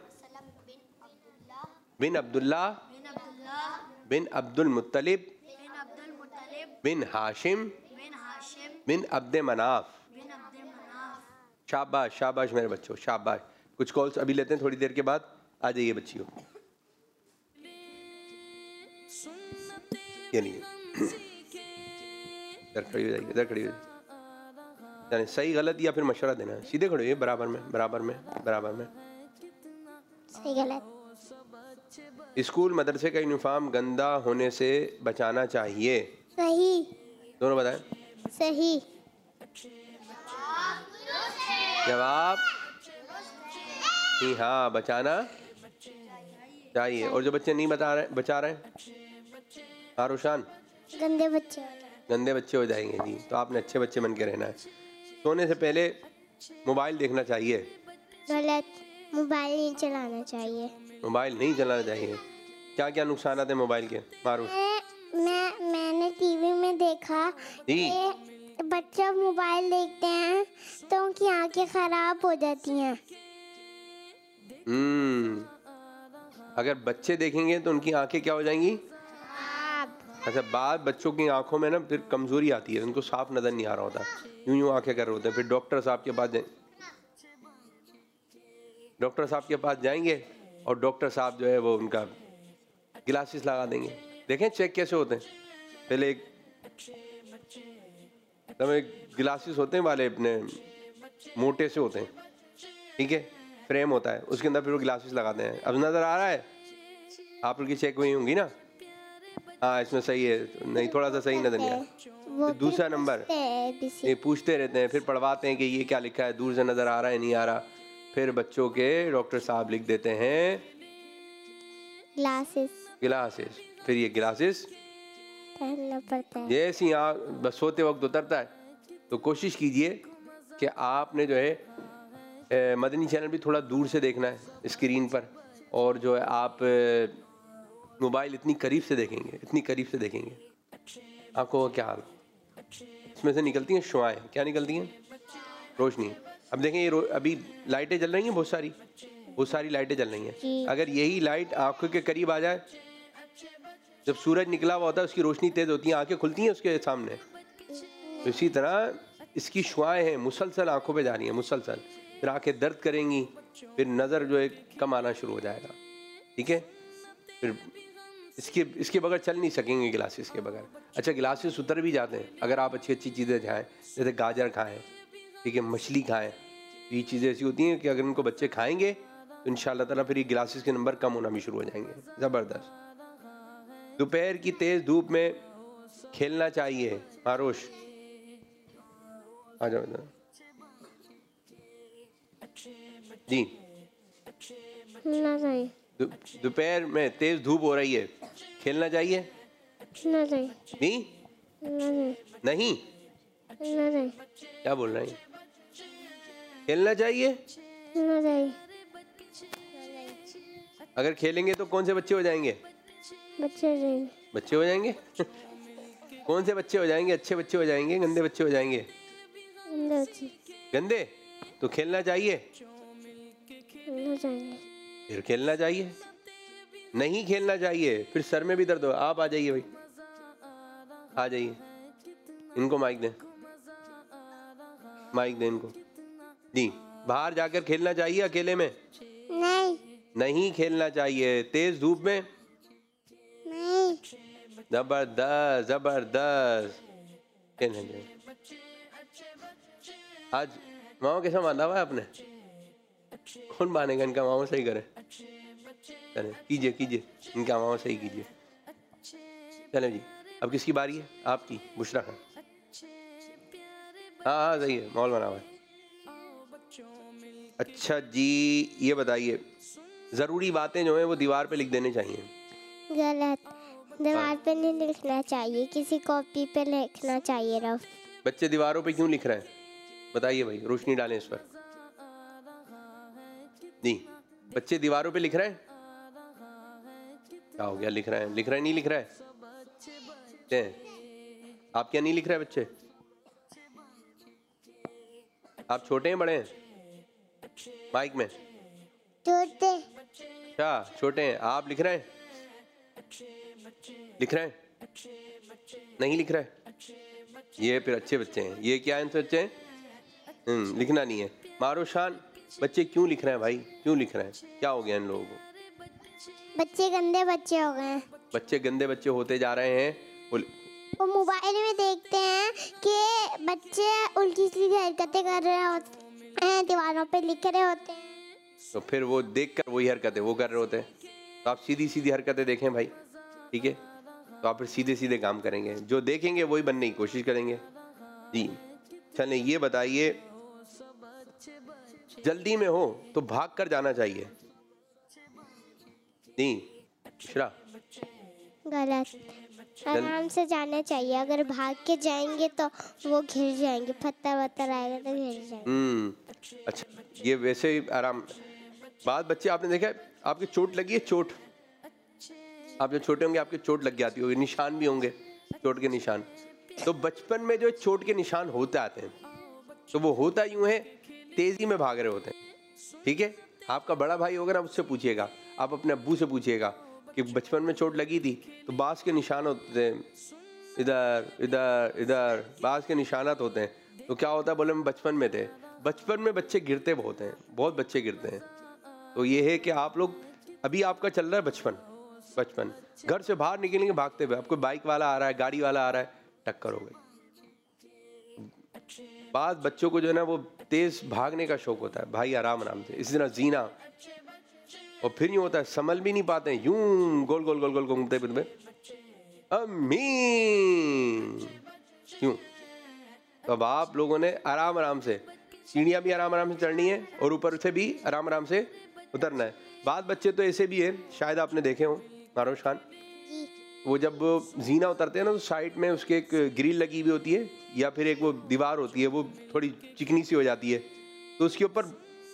बिन अब्दुल्ला बिन अब्दुल मुत्तलिब बिन हाशिम बिन अब्दे मनाफ। शाबाश शाबाश मेरे बच्चों, शाबाश। कुछ कॉल्स अभी लेते हैं, थोड़ी देर के बाद आ जाइए बच्चियों। ये नहीं, इधर खड़ी हो जाइए, इधर खड़ी हो जाइए। यानी सही गलत या फिर मशवरा देना है। सीधे खड़े होइए, बराबर में बराबर में बराबर में। सही गलत। स्कूल मदरसे का यूनिफॉर्म गंदा होने से बचाना चाहिए। सही। दोनों बताएं। सही। जवाब जी हाँ, बचाना चाहिए। और जो बच्चे नहीं बता रहे बचा रहे हैं, हाँ रोशान, गंदे बच्चे गंदे बच्चे हो जाएंगे जी। तो आपने अच्छे बच्चे बन के रहना है। सोने से पहले मोबाइल देखना चाहिए। गलत। मोबाइल नहीं चलाना चाहिए। मोबाइल नहीं चलाना चाहिए। क्या क्या नुकसान आते हैं मोबाइल के? मारूफ। मैं, मैं मैंने टीवी में देखा कि बच्चे मोबाइल देखते हैं तो उनकी आंखें खराब हो जाती हैं। हम्म अगर बच्चे देखेंगे तो उनकी आंखें क्या हो जाएंगी? अच्छा, बाद बच्चों की आंखों में ना फिर कमजोरी आती है, उनको साफ नजर नहीं आ रहा होता, यूं यूं आंखें कर रहे होते हैं। फिर डॉक्टर साहब के पास जाए डॉक्टर साहब के पास जाएंगे और डॉक्टर साहब जो है वो उनका ग्लासेस लगा देंगे। देखें चेक कैसे होते हैं। पहले एक ग्लासेस होते हैं वाले, अपने मोटे से होते हैं, ठीक है, फ्रेम होता है, उसके अंदर फिर वो ग्लासेस लगाते हैं। अब नज़र आ रहा है आप लोग की? चेक हुई होंगी ना? हाँ, इसमें सही है, नहीं थोड़ा सा सही नजर नहीं आया। दूसरा नंबर ये पूछते रहते हैं, फिर पढ़वाते हैं कि ये क्या लिखा है, दूर से नज़र आ रहा है नहीं आ रहा। फिर बच्चों के डॉक्टर साहब लिख देते हैं ग्लासेस ग्लासेस फिर ये ग्लासेस पहनना पड़ता है। जैसे यहाँ बस सोते वक्त उतरता है। तो कोशिश कीजिए कि आपने जो है ए, मदनी चैनल भी थोड़ा दूर से देखना है स्क्रीन पर, और जो है आप मोबाइल इतनी करीब से देखेंगे, इतनी करीब से देखेंगे, आपको क्या हाल, इसमें से निकलती हैं शुआएं। क्या निकलती हैं? रोशनी। अब देखें ये अभी लाइटें जल रही हैं, बहुत सारी बहुत सारी लाइटें जल रही हैं। अगर यही लाइट आंखों के करीब आ जाए, जब सूरज निकला हुआ होता है उसकी रोशनी तेज होती है, आंखें खुलती हैं उसके सामने। तो इसी तरह इसकी शुआएं हैं, मुसलसल आंखों पे जा रही हैं, मुसलसल। फिर आंखें दर्द करेंगी, फिर नज़र जो है कम आना शुरू हो जाएगा, ठीक है। फिर इसके इसके बगैर चल नहीं सकेंगे ग्लासेस के बगैर। अच्छा, ग्लासेस उतर भी जाते हैं अगर आप अच्छी अच्छी चीज़ें खाएँ, जैसे गाजर खाएँ, ठीक है, मछली खाएँ। ये चीज़ें ऐसी होती हैं कि अगर इनको बच्चे खाएंगे तो इंशाअल्लाह ताला फिर ये ग्लासेस के नंबर कम होना भी शुरू हो जाएंगे। ज़बरदस्त। दोपहर की तेज़ धूप में खेलना चाहिए। आरोश आ जाओ इधर जी। ना चाहिए। दोपहर में तेज़ धूप हो रही है, खेलना चाहिए? ना चाहिए। नहीं ना नहीं ना चाहिए। क्या बोल रहे हैं? खेलना चाहिए? ना चाहिए। अगर खेलेंगे तो कौन से बच्चे हो जाएंगे? बच्चे हो जाएंगे। बच्चे हो जाएंगे कौन से बच्चे हो जाएंगे? अच्छे बच्चे हो जाएंगे, गंदे बच्चे हो जाएंगे? गंदे बच्चे। गंदे? तो खेलना चाहिए? ना चाहिए। फिर खेलना चाहिए? नहीं खेलना चाहिए, फिर सर में भी दर्द हो। आप आ जाइए भाई, आ जाइए, इनको माइक दें, माइक दें इनको जी। बाहर जाकर खेलना चाहिए अकेले में? नहीं। नहीं खेलना चाहिए। तेज धूप में? नहीं। जबरदस्त जबरदस्त। खेलना चाहिए। आज मामा कैसा बांधा हुआ है आपने? कौन बांधेगा इनका? मामा सही करे। चले कीजिए कीजिए, इनका मामा सही कीजिए। चलो जी, अब किसकी बारी है? आपकी, बुशरा खान। हाँ हाँ सही है, माहौल बना हुआ है। अच्छा जी, ये बताइए, ज़रूरी बातें जो हैं वो दीवार पे लिख देने चाहिए? गलत। दीवार पे नहीं लिखना चाहिए, किसी कॉपी पे लिखना चाहिए। रफ बच्चे दीवारों पे क्यों लिख रहे हैं? बताइए भाई, रोशनी डालें इस पर जी। बच्चे दीवारों पे लिख रहे हैं? क्या हो गया? लिख रहे हैं, लिख रहे हैं, नहीं लिख रहे हैं? आप क्या नहीं लिख रहे बच्चे? आप छोटे हैं बड़े हैं? माइक में छोटे। क्या छोटे हैं? आप लिख रहे हैं? लिख रहे हैं? नहीं लिख रहे? ये फिर अच्छे बच्चे हैं। ये क्या है? बच्चे हैं, हम्म लिखना नहीं है। मारो शान, बच्चे क्यों लिख रहे हैं भाई? क्यों लिख रहे हैं? क्या हो गया इन लोगों को? बच्चे गंदे बच्चे हो गए हैं। बच्चे गंदे बच्चे होते जा रहे हैं। वो मोबाइल में देखते हैं कि बच्चे उल्टी सीधी हरकतें कर रहे होते हैं, दीवारों पे लिख रहे होते हैं, तो फिर वो देखकर वही हरकतें वो कर रहे होते हैं। तो आप सीधी सीधी हरकतें देखें भाई, ठीक है? तो आप फिर सीधे सीधे काम करेंगे, जो देखेंगे वही बनने की कोशिश करेंगे जी। चलें, ये बताइए, जल्दी में हो तो भाग कर जाना चाहिए? नहीं बुशरा? गलत। आराम से जाना चाहिए। अगर भाग के जाएंगे तो वो घिर जाएंगे, पत्थर वत्थर आएगा तो घिर जाएंगे। हम्म अच्छा, ये वैसे ही आराम। बात बच्चे, आपने देखा है आपकी चोट लगी है? चोट, आप जब छोटे होंगे आपके चोट लग जाती होगी, निशान भी होंगे चोट के निशान। तो बचपन में जो चोट के निशान होते आते हैं, तो वो होता यूं है, तेजी में भाग रहे होते हैं, ठीक है? आपका बड़ा भाई होगा ना, उससे पूछिएगा, आप अपने अब्बू से पूछिएगा कि बचपन में चोट लगी थी तो बांस के निशान होते हैं, इधर इधर इधर बांस के निशानात होते हैं। तो क्या होता है? बोले हम बचपन में थे। बचपन में बच्चे गिरते बहुत हैं, बहुत बच्चे गिरते हैं। तो ये है कि आप लोग, अभी आपका चल रहा है बचपन, बचपन घर से बाहर निकलेंगे भागते हुए, आपको बाइक वाला आ रहा है, गाड़ी वाला आ रहा है, टक्कर हो गई। बाद बच्चों को जो है ना वो तेज भागने का शौक होता है भाई, आराम आराम से, इसी तरह जीना। और फिर यूँ होता है, संभल भी नहीं पाते हैं, यूं गोल गोल गोल गोल घूमते फिरते, अमीन क्यों? तो अब आप लोगों ने आराम आराम से, सीढ़ियाँ भी आराम आराम से चढ़नी है और ऊपर से भी आराम आराम से उतरना है। बाद बच्चे तो ऐसे भी है, शायद आपने देखे हो मारोश खान, वो जब जीना उतरते हैं ना तो साइड में उसके एक ग्रिल लगी हुई होती है, या फिर एक वो दीवार होती है, वो थोड़ी चिकनी सी हो जाती है, तो उसके ऊपर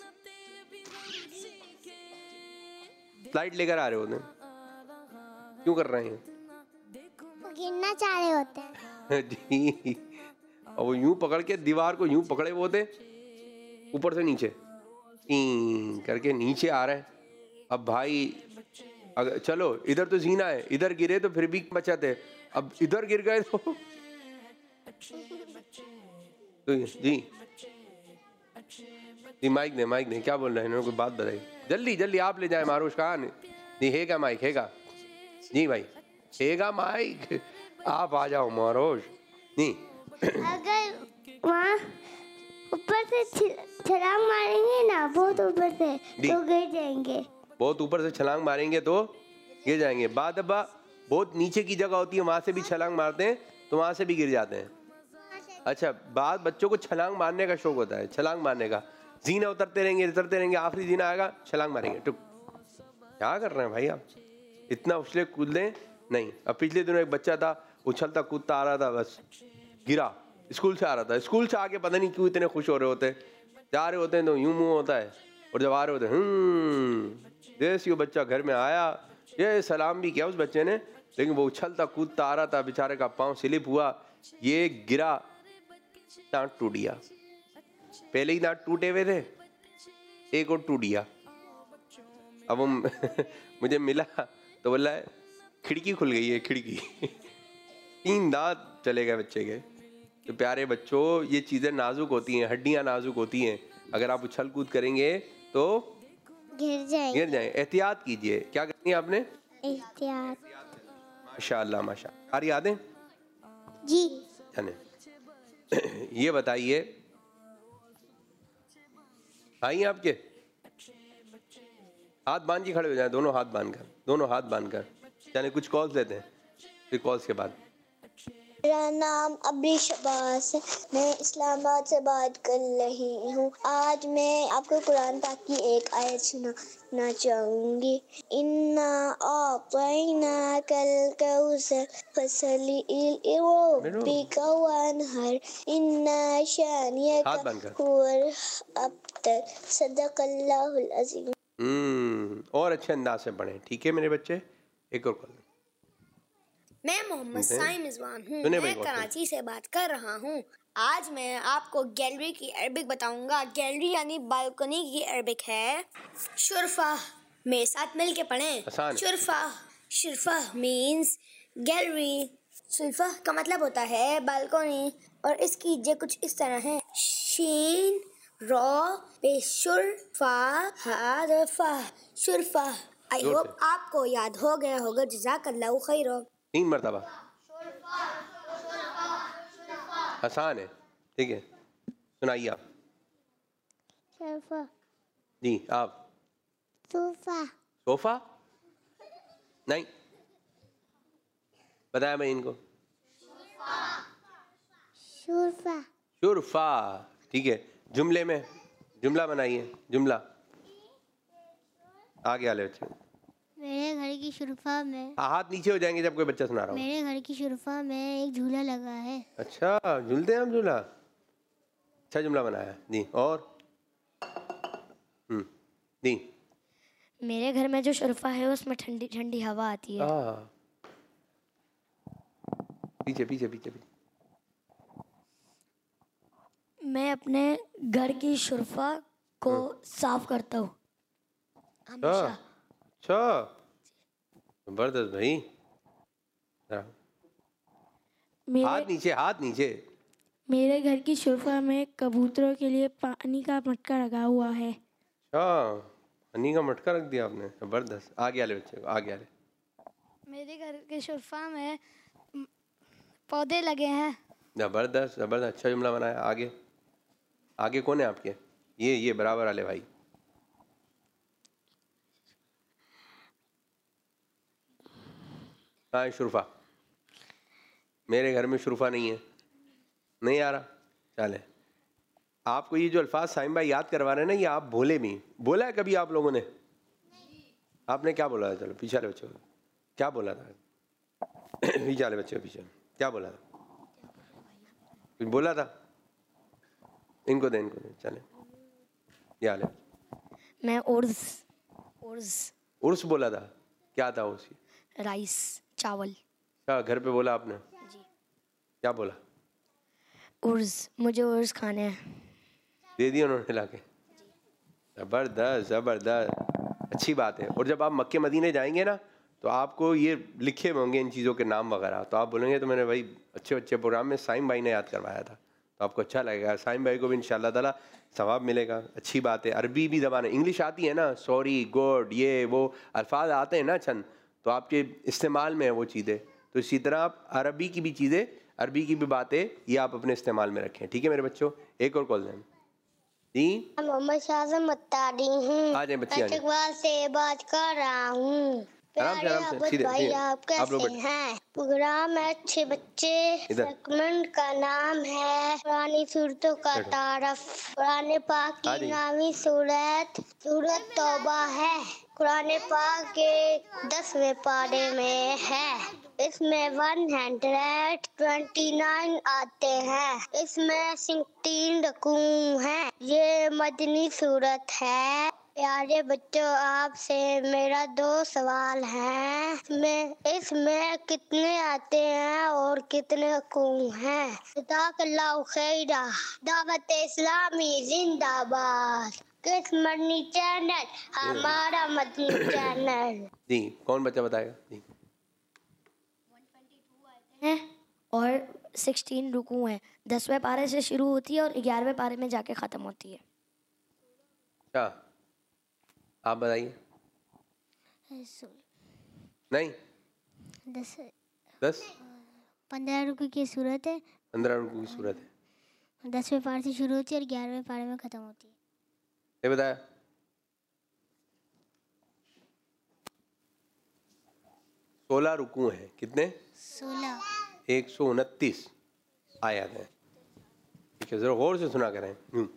स्लाइड लेकर आ रहे होते हैं। क्यों कर रहे हैं? वो गिरना चाह रहे होते हैं जी। और वो यूं पकड़ के दीवार को यूं पकड़े वो होते, ऊपर से नीचे करके नीचे आ रहे हैं। अब भाई अगर चलो इधर तो जीना है, इधर गिरे तो फिर भी बचाते, अब इधर गिर गए तो, तो जी जी माइक दे, माइक दे, क्या बोल रहे हैं इन्होंने, कोई बात बताइए जल्दी जल्दी, आप ले जाए मारूश कहाँ नहीं है क्या माइक हैगा? जी भाई हैगा माइक, आप आ जाओ मारूश। नहीं अगर वहाँ ऊपर से छलांग मारेंगे ना, बहुत ऊपर से, तो गिर जाएंगे। बहुत ऊपर से छलांग मारेंगे तो गिर जाएंगे। बाद अब्बा बहुत नीचे की जगह होती है, वहाँ से भी छलांग मारते हैं तो वहाँ से भी गिर जाते हैं। अच्छा, बाद बच्चों को छलांग मारने का शौक होता है, छलांग मारने का, जीना उतरते रहेंगे उतरते रहेंगे, आखिरी जीना आएगा छलांग मारेंगे, टुक। क्या कर रहे हैं भाई आप, इतना उछले कूदे नहीं। अब पिछले दिनों एक बच्चा था, उछलता कूदता आ रहा था, बस गिरा, स्कूल से आ रहा था, स्कूल से आके पता नहीं क्यों इतने खुश हो रहे होते, जा रहे होते हैं तो यूं मुँह होता है, और जब आ रहे होते हैं हम्म जैसे वो बच्चा घर में आया, ये सलाम भी किया उस बच्चे ने, लेकिन वो उछलता कूदता आ रहा था, बेचारे का पाँव स्लिप हुआ, ये गिरा, दांत टूट गया। पहले ही दांत टूटे हुए थे, एक और टूट गया। अब वो मुझे मिला तो बोला है खिड़की खुल गई है, खिड़की तीन दांत चले गए बच्चे के। तो प्यारे बच्चों, ये चीज़ें नाजुक होती हैं, हड्डियां नाजुक होती हैं, अगर आप उछल कूद करेंगे तो गिर जाएंगे, गिर जाएंगे। एहतियात कीजिए। क्या करनी है आपने? एहतियात। माशाअल्लाह माशाअल्लाह। सारी यादें जी जाने। ये बताइए भाई आपके हाथ बांध के खड़े हो जाए, दोनों हाथ बांध कर, दोनों हाथ बांध कर, यानी कुछ कॉल्स लेते हैं, फिर कॉल्स के बाद। मेरा नाम अबरी शबास है, मैं इस्लामाबाद से बात कर रही हूँ। आज मैं आपको कुरान पाक की एक आयत सुनाना चाहूँगी। इन्ना आतैना कल कौसर फसली लिरब्बिका वन्हर इन्ना शानियका हुवल अब्तर। सदक़ल्लाहुल अज़ीम। हम्म और अच्छे अंदाज से पढ़ें, ठीक है मेरे बच्चे। एक और कॉल। मैं मोहम्मद साइम रिजवान हूँ, मैं कराची से बात कर रहा हूँ। आज मैं आपको गैलरी की अरबिक बताऊंगा। गैलरी यानी बालकनी की अरबिक है शुरफा। मेरे साथ मिल के पढ़ें। शुरफा शुरफा मीन्स गैलरी। शुरफा का मतलब होता है बालकनी, और इसकी जे कुछ इस तरह है। शीन रॉ पे शुरफा हारफा शुरफा। आई होप आपको याद हो गया होगा। जज़ाकल्लाहु खैर। तीन मरतबा आसान है, ठीक है। सुनाइए आप। सोफा। जी आप। सोफा। सोफा नहीं बताया मैं इनको। शुरफा। शुरफा, ठीक है। जुमले में जुमला बनाइए, जुमला। आगे वाले बच्चे। मेरे घर की शुरफा में। हाथ नीचे हो जाएंगे जब कोई बच्चा सुना रहा हो। मेरे घर की शुरफा में एक झूला लगा है। अच्छा, झूलते हैं हम झूला। अच्छा जुमला बनाया जी। और हम्म जी। मेरे घर में जो शुरफा है उसमें ठंडी ठंडी हवा आती है। पीछे पीछे पीछे पीछे। मैं अपने घर की शुरफा को साफ करता हूँ हमेशा। अच्छा, जबरदस्त भाई। हाथ नीचे, हाथ नीचे। मेरे घर की शुरफा में कबूतरों के लिए पानी का मटका लगा हुआ है। अच्छा, पानी का मटका रख दिया आपने, जबरदस्त। आगे वाले बच्चे को, आगे वाले। मेरे घर के शुरफा में पौधे लगे हैं। जबरदस्त जबरदस्त, अच्छा जुमला बनाया। आगे आगे कौन है आपके? ये ये बराबर वाले भाई। हाँ शुरफा। मेरे घर में शुरफा नहीं है, नहीं आ रहा। चले, आपको ये जो अल्फाज साइम भाई याद करवा रहे हैं ना, ये आप भूले भी। बोला है कभी आप लोगों ने? आपने क्या बोला था? चलो पीछे वाले बच्चों को क्या बोला था? पीछे वाले बच्चे पीछे क्या बोला था? कुछ बोला था? इनको दे, इनको दे। चले, ये हाल है। मैं उर्स उर्स उर्स बोला था। क्या था उर्स? राइस, चावल। क्या घर पे बोला आपने? जी। क्या बोला? उर्स, मुझे उर्स खाने हैं। दे दिया उन्होंने लाके। जबरदस्त जबरदस्त, अच्छी बात है। और जब आप मक्के मदीने जाएंगे ना, तो आपको ये लिखे होंगे इन चीज़ों के नाम वगैरह, तो आप बोलेंगे तो मैंने भाई अच्छे अच्छे प्रोग्राम में साइम भाई ने याद करवाया था। तो आपको अच्छा लगेगा। साइम भाई को भी इंशाल्लाह ताला सवाब मिलेगा, अच्छी बात है। अरबी भी ज़बान है, इंग्लिश आती है ना, सॉरी गुड ये वो अल्फाज आते हैं ना चंद, तो आपके इस्तेमाल में है वो चीज़ें। तो इसी तरह आप अरबी की भी चीज़ें, अरबी की भी बातें ये आप अपने इस्तेमाल में रखें, ठीक है मेरे बच्चों। एक और कॉल दें जी। मोहम्मद शाज़म मत्तारी हूँ, आ जाए बच्ची, आ जाए। इकबाल से बात कर रहा हूँ। आराम से, आराम से, सीधे भाई सीधे। आप आप लोग कैसे हैं? प्रोग्राम है अच्छे बच्चे। इधर। सेगमेंट का नाम है पुरानी सूरतों का बैठो। तारफ। कुरान पाक आ की जाइए। नामी सूरत सूरत तौबा है। कुरान पाक के दसवें पारे में है। इसमें वन हंड्रेड ट्वेंटी नाइन आते हैं। इसमें सिक्सटीन रकूम हैं। ये मदनी सूरत है। प्यारे बच्चों, आपसे मेरा दो सवाल हैं। इसमें इसमें कितने आते हैं और कितने रकूम हैं? जज़ाकल्लाहु खैरा। दावत इस्लामी जिंदाबाद। किस मदनी चैनल? हमारा मदनी चैनल। जी कौन बच्चा बताएगा जी। हैं और सिक्सटीन रुकू हैं। दसवें पारे से शुरू होती है और ग्यारहवें पारे में जाके ख़त्म होती है। क्या आप बताइए। नहीं दस दस पंद्रह रुकू की सूरत है। पंद्रह रुकू की सूरत है। दसवें पारे से शुरू होती है और ग्यारहवें पारे में ख़त्म होती है। ये बताया। सोलह रुकू हैं। कितने? सोलह। एक सौ उनतीस आयत है। ठीक है, जरा गौर से सुना करें।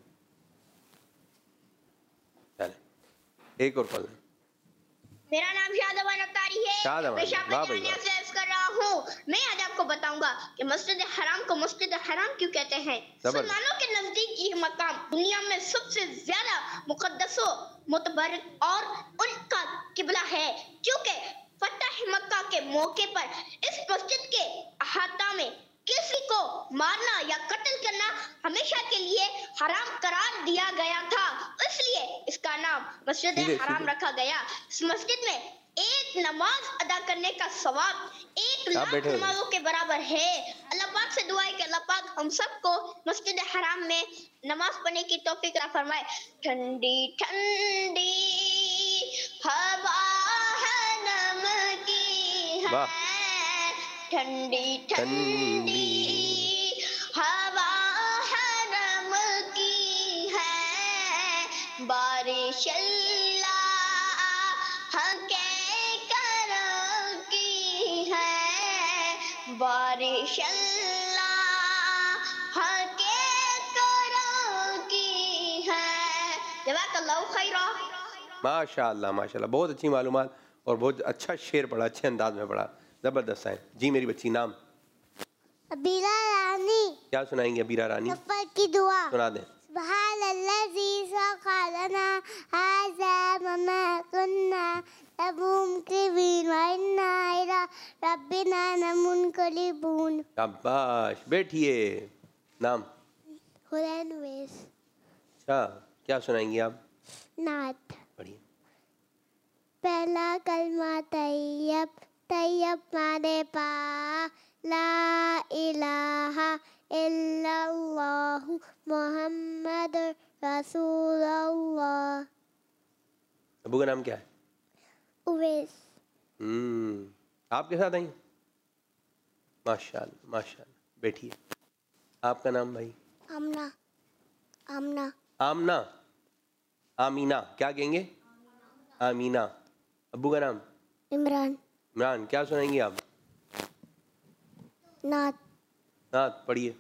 चले एक और कॉल। मेरा नाम शादाब अख्तारी है। शादाब, मैं शाबाश वाह भाई जानिया वाह। से अर्ज कर रहा हूँ। मैं आज आपको बताऊंगा कि मस्जिद हराम को मस्जिद हराम क्यों कहते हैं। जबरदस्त। मुसलमानों के नजदीक ये मकाम दुनिया में सबसे ज्यादा मुकद्दस मुतबरक और उनका किबला है, क्योंकि फतह मक्का के मौके पर इस मस्जिद के अहाता में किसी को मारना या कत्ल करना हमेशा के लिए हराम करार दिया गया था। इसलिए इसका नाम मस्जिद सीधे, हराम सीधे। रखा गया। इस मस्जिद में एक नमाज अदा करने का सवाब एक आप लाख बैठे हो। नमाजों के बराबर है। अल्लाह पाक से दुआ है कि अल्लाह पाक हम सबको मस्जिद हराम में नमाज पढ़ने की तौफीक अता फरमाए। ठंडी ठंडी हवा है नमकी है, वाह। ठंडी ठंडी हवा है नमकी है, बारिश अल्लाह के करम की है, बारिश अल्लाह के करम की है। जज़ाकल्लाहु खैरा। माशाअल्लाह माशाअल्लाह, बहुत अच्छी मालूमात और बहुत अच्छा शेर पढ़ा, अच्छे अंदाज में पढ़ा, ज़बरदस्त है जी। मेरी बच्ची नाम? अबीरा रानी। क्या सुनाएंगे अबीरा रानी? सफर की दुआ सुना दें। सुब्हानल्लज़ी सख़रना हाज़ा वमा कुन्ना लहू मुक़रिनीन व इन्ना इला रब्बिना लमुनक़लिबून। शाबाश, बैठिए। नाम? हुसैन उवैस। अच्छा, क्या सुनाएंगी आप? नात। पढ़िए। पहला कलमा तैयब तैयब माने पा ला इलाहा इल्लल्लाहु मुहम्मद रसूलुल्लाह। अबू का नाम क्या है? उवैस। हम्म, आपके साथ आई? माशाअल्लाह माशाअल्लाह, बैठिए। आपका नाम भाई? आमना। आमना। आमना, आमीना, क्या कहेंगे? आमीना। अबू का नाम? इमरान। इमरान, क्या सुनाएंगे आप? नात। नात पढ़िए।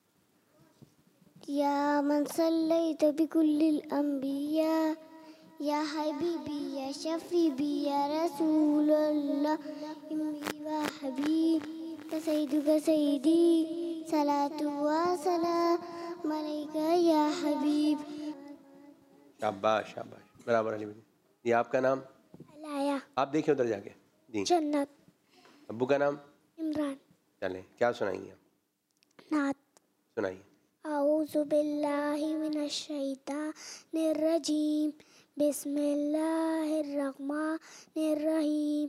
या मन सल्लैत बिकुल्लिल अंबिया या हबीबी या शफीबी या रसूलल्लाह इम्मी व हबीब व सय्यिदुका सय्यिदी सलातु व सलाम अलैका या हबीब। शाबाश शाबाश, बराबर अली भाई। ये आपका नाम? अलाया। आप देखिए उधर जाके जी। जन्नत। अब्बू का नाम? इमरान। चलें, क्या सुनाएंगे आप? नात। सुनाइए। औज़ु बिल्लाहि मिनश शैतानिर रजीम बिस्मिल्लाहिर रहमानिर रहीम।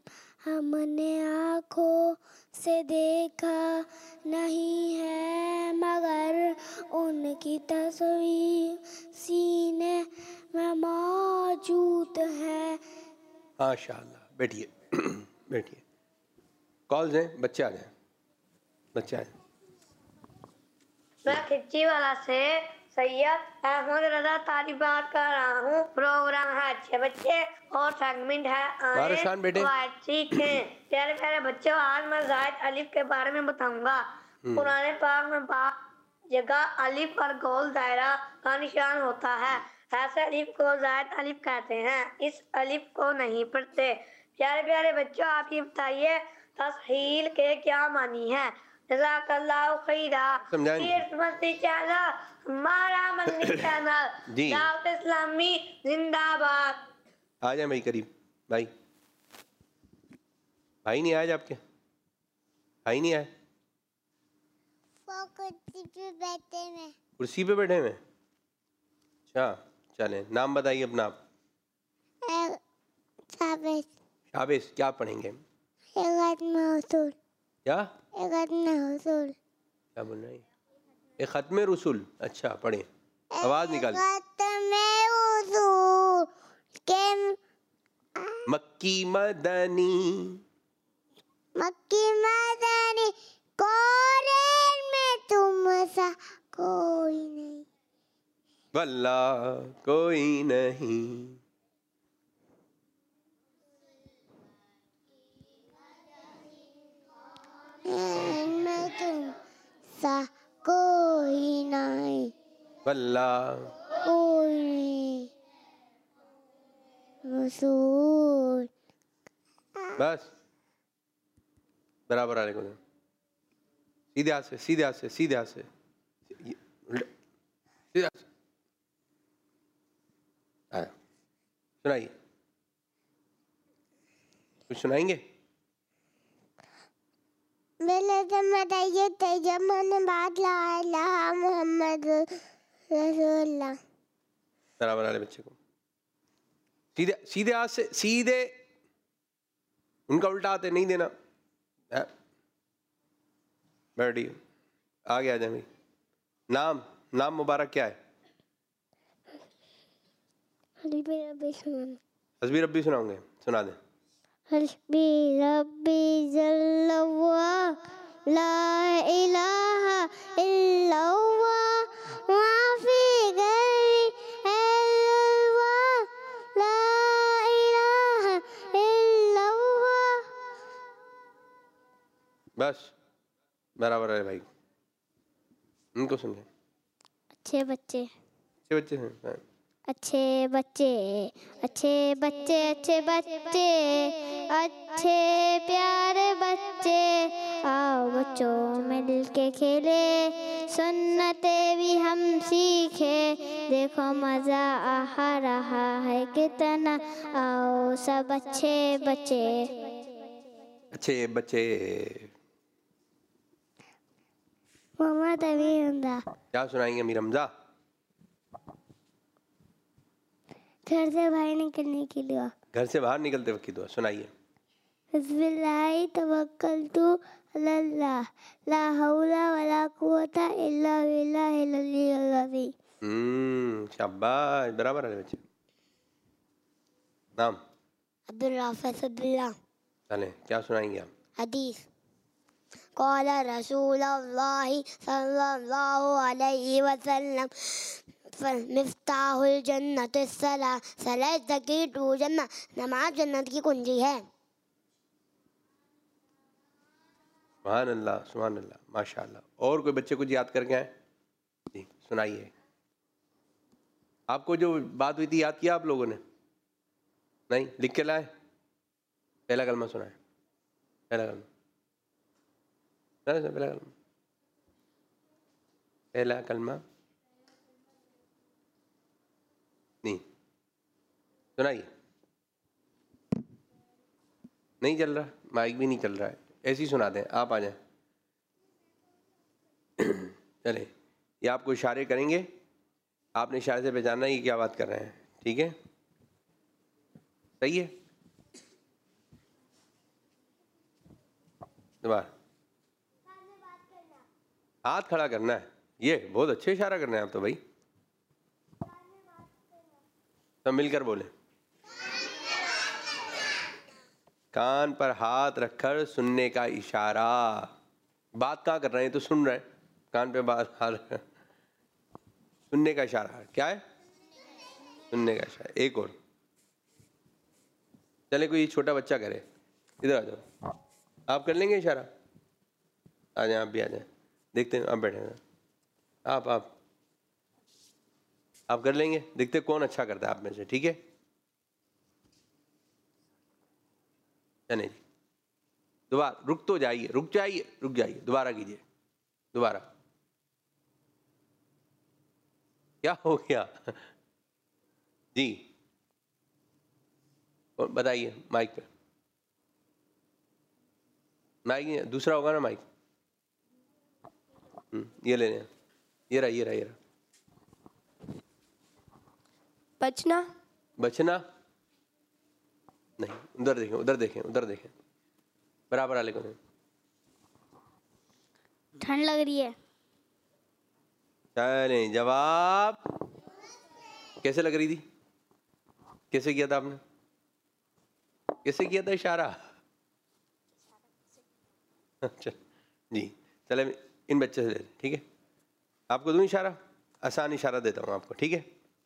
हमने आँखों से देखा नहीं है मगर पर उनकी तस्वीर सीने में मौजूद है। माशाअल्लाह। बैठिए बैठिए। कॉल्स हैं, बच्चे आ जाए, बच्चे आ जाए। मैं खिच्ची वाला से सैयद अहमद रजा तारी बात कर रहा हूँ। प्रोग्राम है अच्छे बच्चे और सेगमेंट है बारिशान बेटे। सीखें। प्यारे प्यारे बच्चों, आज मैं जायद अलिफ के बारे में बताऊंगा। पुराने पाक में बात जगह अलिफ पर गोल दायरा का निशान होता है। ऐसे अलिफ को जायद अलिफ कहते हैं। इस अलिफ को नहीं पढ़ते। प्यारे प्यारे बच्चों, आप ये बताइए तस्हील के क्या मानी है? जज़ाकल्लाहु खैरा। समझाएंगे चैनल हमारा मंदिर चैनल जी। दावत इस्लामी जिंदाबाद। आ जाए भाई करीब। भाई भाई नहीं आए आपके? भाई नहीं आए? वो कुर्सी पे बैठे हैं। कुर्सी पे बैठे हुए? अच्छा चलें, नाम बताइए अपना आप। शाबाश। शाबाश। क्या पढ़ेंगे? हुसूल। क्या? हुसूल। क्या बोल रहे हैं? एक खत्मे रसूल। अच्छा पढ़े, आवाज निकालिए। खत्मे रसूल के मक्की मदनी। मक्की मदनी कुरान में तुम सा कोई नहीं। वल्लाह कोई नहीं। में तुम सा कोई नहीं। वल्लाह कोई नहीं। रसूल। बस बराबर आ रहे। सीधे हाथ से, सीधे हाथ से, सीधे हाथ से, सीधे हाथ से। आया, सुनाइए। कुछ सुनाएंगे? पहले तो बताइए तैयबन बाद ला इलाहा मोहम्मद रसूलुल्लाह। बराबर वाले बच्चे को सीधे सीधे हाथ से, सीधे, उनका उल्टा हाथ है, नहीं देना। बैठिए, आगे आ जाए। नाम नाम मुबारक क्या है? हस्बी रब्बी सुनाना। हस्बी रब्बी सुनाओगे? सुना दें। हस्बी रब्बी जल्लल्लाहु ला इलाहा इल्लल्लाह माफी गैरी इल्लल्लाह ला इलाहा इल्लल्लाह। बस बराबर है भाई। उनको सुनिए। अच्छे बच्चे। अच्छे बच्चे हैं। अच्छे बच्चे अच्छे बच्चे अच्छे बच्चे अच्छे प्यारे बच्चे आओ बच्चों मिल के खेले सुन्नते भी हम सीखे देखो मजा आ रहा है कितना आओ सब अच्छे बच्चे। अच्छे बच्चे। मोहम्मद अमीर हमजा। क्या सुनाएंगे अमीर हमजा? घर से बाहर निकलने की दुआ। घर से बाहर निकलते वक्त की दुआ सुनाइए। बिस्मिल्लाह तवक्कलतु अल्लाह ला हौला वला कुव्वता इल्ला बिल्लाहिल अलिय्यिल अज़ीम। हम्म शाबाश, बराबर है बच्चे। नाम? अब्दुल राफिक अब्दुल्ला। चलें, क्या सुनाएंगे आप? हदीस क़ाल रसूलुल्लाह सल्लल्लाहु अलैहि वसल्लम मिफ्ताहुल जन्नत सला सला ज़कीतु जन्नत। नमाज जन्नत की कुंजी है। सुभान अल्लाह, सुभान अल्लाह, माशाअल्लाह। और कोई बच्चे कुछ याद करके आए? जी सुनाइए। आपको जो बात हुई थी याद किया आप लोगों ने? नहीं, लिख के लाए? पहला कलमा सुनाए। पहला कलमा पहला कलमा पहला कलमा नहीं सुनाइए। नहीं चल रहा, माइक भी नहीं चल रहा है, ऐसे ही सुना दें। आप आ जाएं। चले, ये आपको इशारे करेंगे, आपने इशारे से पहचानना है कि क्या बात कर रहे हैं। ठीक है, सही है। दोबारा हाथ खड़ा करना है। ये बहुत अच्छे इशारा कर रहे हैं आप तो भाई, सब मिलकर बोले। कान पर हाथ रखकर सुनने का इशारा। बात कहाँ कर रहे हैं, तो सुन रहे हैं, कान पे बात हाथ सुनने का इशारा। क्या है? सुनने का इशारा। एक और चले, कोई छोटा बच्चा करे, इधर आ जाओ। आप कर लेंगे इशारा? आ जाए, आप भी आ जाए, देखते हैं। आप बैठे हैं, आप आप आप कर लेंगे, देखते कौन अच्छा करता है आप में से। ठीक है, चलिए जी। दोबारा रुक तो जाइए, रुक जाइए, रुक जाइए, दोबारा कीजिए, दोबारा। क्या हो गया जी? और बताइए, माइक पे माइक दूसरा होगा ना माइक। ये ले लें, ये रहा, ये रहा, ये रहा। बचना। बचना नहीं, उधर देखें, उधर देखें, उधर देखें, बराबर वाले को। ठंड लग रही है। चलें, जवाब। कैसे लग रही थी? कैसे किया था आपने? कैसे किया था इशारा? अच्छा जी, चले इन बच्चे से ले, ठीक है? आपको दूं इशारा, आसान इशारा देता हूं आपको, ठीक है?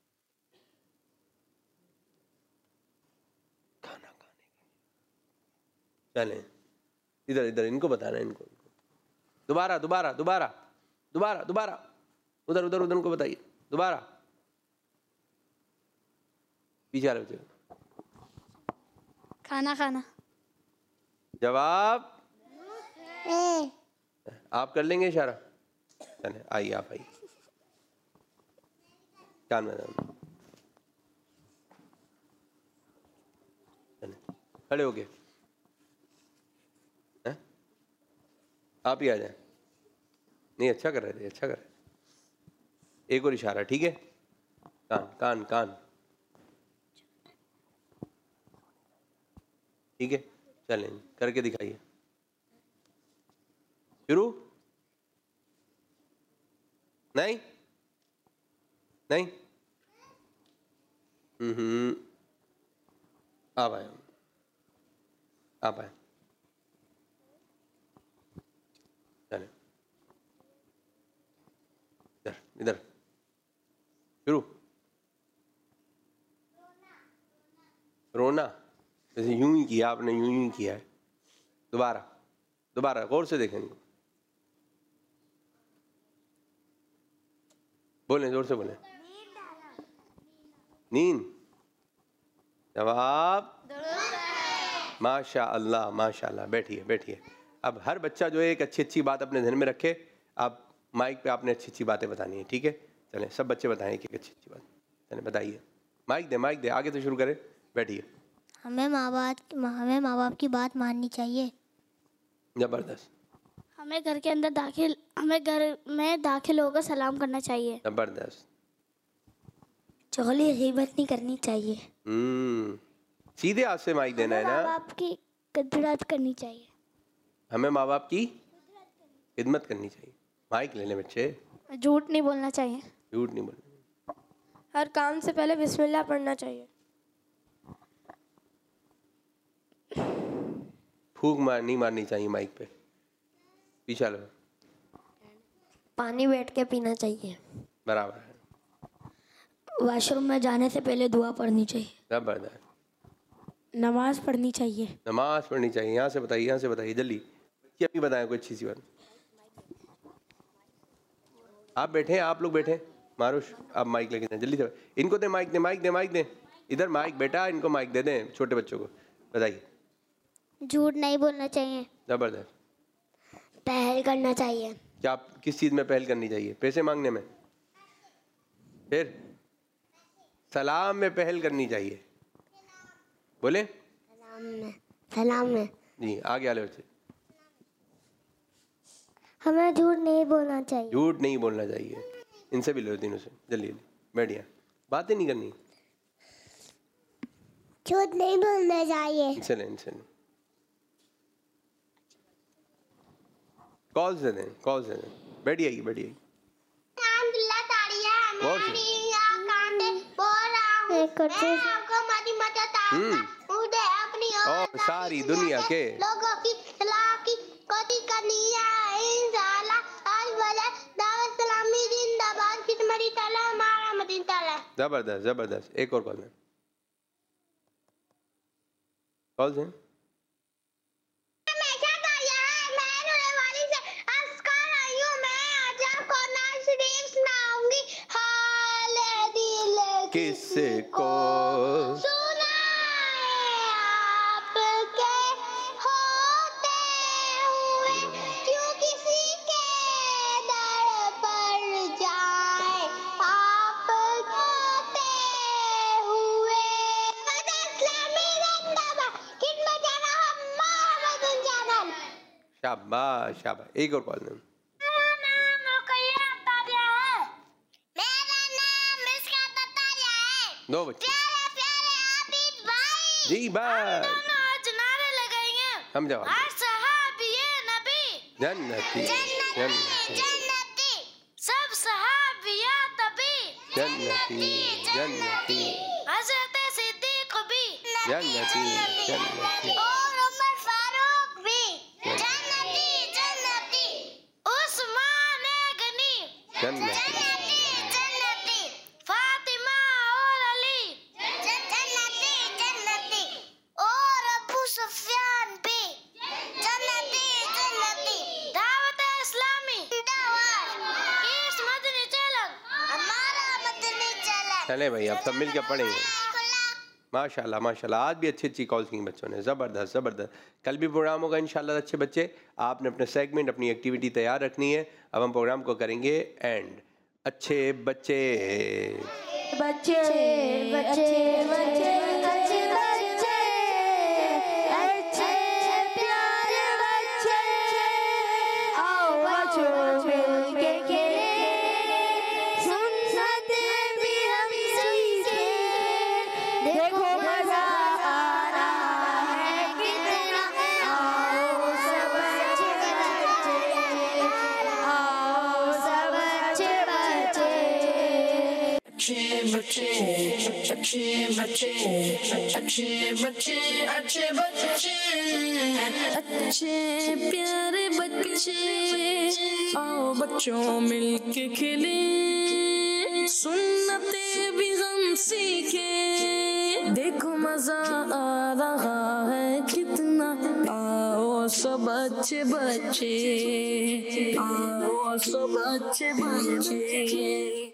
खाना खाने का। चलें, इधर इधर इनको बताना है, इनको दोबारा दोबारा दोबारा दोबारा दोबारा उधर उधर उधर उनको बताइए, दोबारा पीछे वाले बच्चे। खाना खाना। जवाब आप कर लेंगे इशारा? चले आइए, आप आइए, कान में चले, खड़े हो गए, आप ही आ जाए। नहीं, अच्छा कर रहे थे, अच्छा कर रहे थे। एक और इशारा, ठीक है? कान कान कान, ठीक है? चलें, करके दिखाइए। शुरू? नहीं नहीं, हम्म, आप आए, आप आए, चलें, इधर इधर, शुरू। रोना, जैसे यूं ही किया आपने, यूं ही किया है। दोबारा दोबारा गौर से देखेंगे, बोलें, जोर से बोलें। नींद। जवाब माशा अल्लाह, माशा अल्लाह। बैठिए बैठिए। अब हर बच्चा जो है एक अच्छी अच्छी बात अपने ध्यान में रखे। आप माइक पे आपने अच्छी अच्छी बातें बतानी है, ठीक है? चलें, सब बच्चे बताएं एक एक अच्छी अच्छी बात। चलें, बताइए। माइक दे, माइक दे, आगे से शुरू करें। बैठिए। हमें माँ बाप हमें माँ बाप की बात माननी चाहिए। जबरदस्त। हमें घर के अंदर दाखिल हमें घर में दाखिल होकर सलाम करना चाहिए। जबरदस्त। चुगली गीबत नहीं करनी चाहिए। हम्म, सीधे हाथ से माइक देना है ना। माँ बाप की खिदमत करनी चाहिए। हमें माँ बाप की खिदमत करनी चाहिए। माइक ले लें बच्चे। झूठ नहीं बोलना चाहिए। झूठ नहीं बोलना। हर काम से पहले बिस्मिल्लाह पढ़ना चाहिए। फूंक मार नहीं मारनी चाहिए माइक पे। पीछा लो। पानी बैठ के पीना चाहिए। बराबर है। वॉशरूम में जाने से पहले दुआ पढ़नी चाहिए। जबरदस्त। नमाज पढ़नी चाहिए। नमाज पढ़नी चाहिए। यहाँ से बताइए, यहाँ से बताइए जल्दी। बच्चे अभी बताएं कोई अच्छी सी बात। आप बैठे, आप लोग बैठे। मारुश, आप माइक लेके जाए जल्दी से। इनको दे माइक, दे माइक, दे माइक दे। इधर माइक बेटा, इनको माइक दे दें, छोटे बच्चों को। बताइए। झूठ नहीं बोलना चाहिए। जबरदस्त। पहल करना चाहिए। क्या आप किस चीज़ में पहल करनी चाहिए? पैसे मांगने में? फिर सलाम में पहल करनी चाहिए। बोले सलाम में। सलाम में जी। आगे वाले बच्चे। हमें झूठ नहीं बोलना चाहिए। झूठ नहीं बोलना चाहिए। इनसे भी लो, तीनों से जल्दी जल्दी। बैठिए, बातें नहीं करनी। झूठ नहीं बोलना चाहिए। इनसे लें, इनसे लें। कॉल से दें, कॉल से दें। बैठिए, बैठिए। आपको मादी अपनी और सारी दुनिया के लोगों की सलाह की कोशिश करनी है इंशाअल्लाह। आज वाला दावत सलामी जिंदाबाद खिदमती ताला हमारा मदीन ताला। जबरदस्त जबरदस्त। एक और कॉल में कॉल से किसको आपके होते हुए क्यों किसी के दर पर जाए आप होते हुए। शाबाश शाबाश। एक और कॉल में दो बच्चे जी बात नारे लगाएंगे हम जवाब नबी जन्नती जन्नती सब सहाबिया तभी जन्नती जन्नती हज़रत सिद्दीक भी जन्नती जन्नती और उमर फारूक भी जन्नती जन्नती उस्मान गनी जन्नती चले भाई अब सब मिल के पढ़ेंगे। माशाल्लाह माशाल्लाह। आज भी अच्छी अच्छी कॉल्स की बच्चों ने। ज़बरदस्त ज़बरदस्त। कल भी प्रोग्राम होगा इंशाल्लाह। अच्छे बच्चे आपने अपने सेगमेंट अपनी एक्टिविटी तैयार रखनी है। अब हम प्रोग्राम को करेंगे एंड। अच्छे बच्चे बच्चे बच्चे बच्चे अच्छे बच्चे अच्छे प्यारे बच्चे आओ बच्चों मिलके खेले सुन्नत भी हम सीखे देखो मजा आ रहा है कितना आओ सब अच्छे बच्चे आओ सब अच्छे बच्चे अच्छे बच्चे अच्छे बच्चे अच्छे बच्चे अच्छे बच्चे अच्छे प्यारे बच्चे आओ बच्चों मिलके खेले सुन्नतें भी हम सीखे देखो मजा आ रहा है कितना आओ सब अच्छे बच्चे आओ सब अच्छे बच्चे।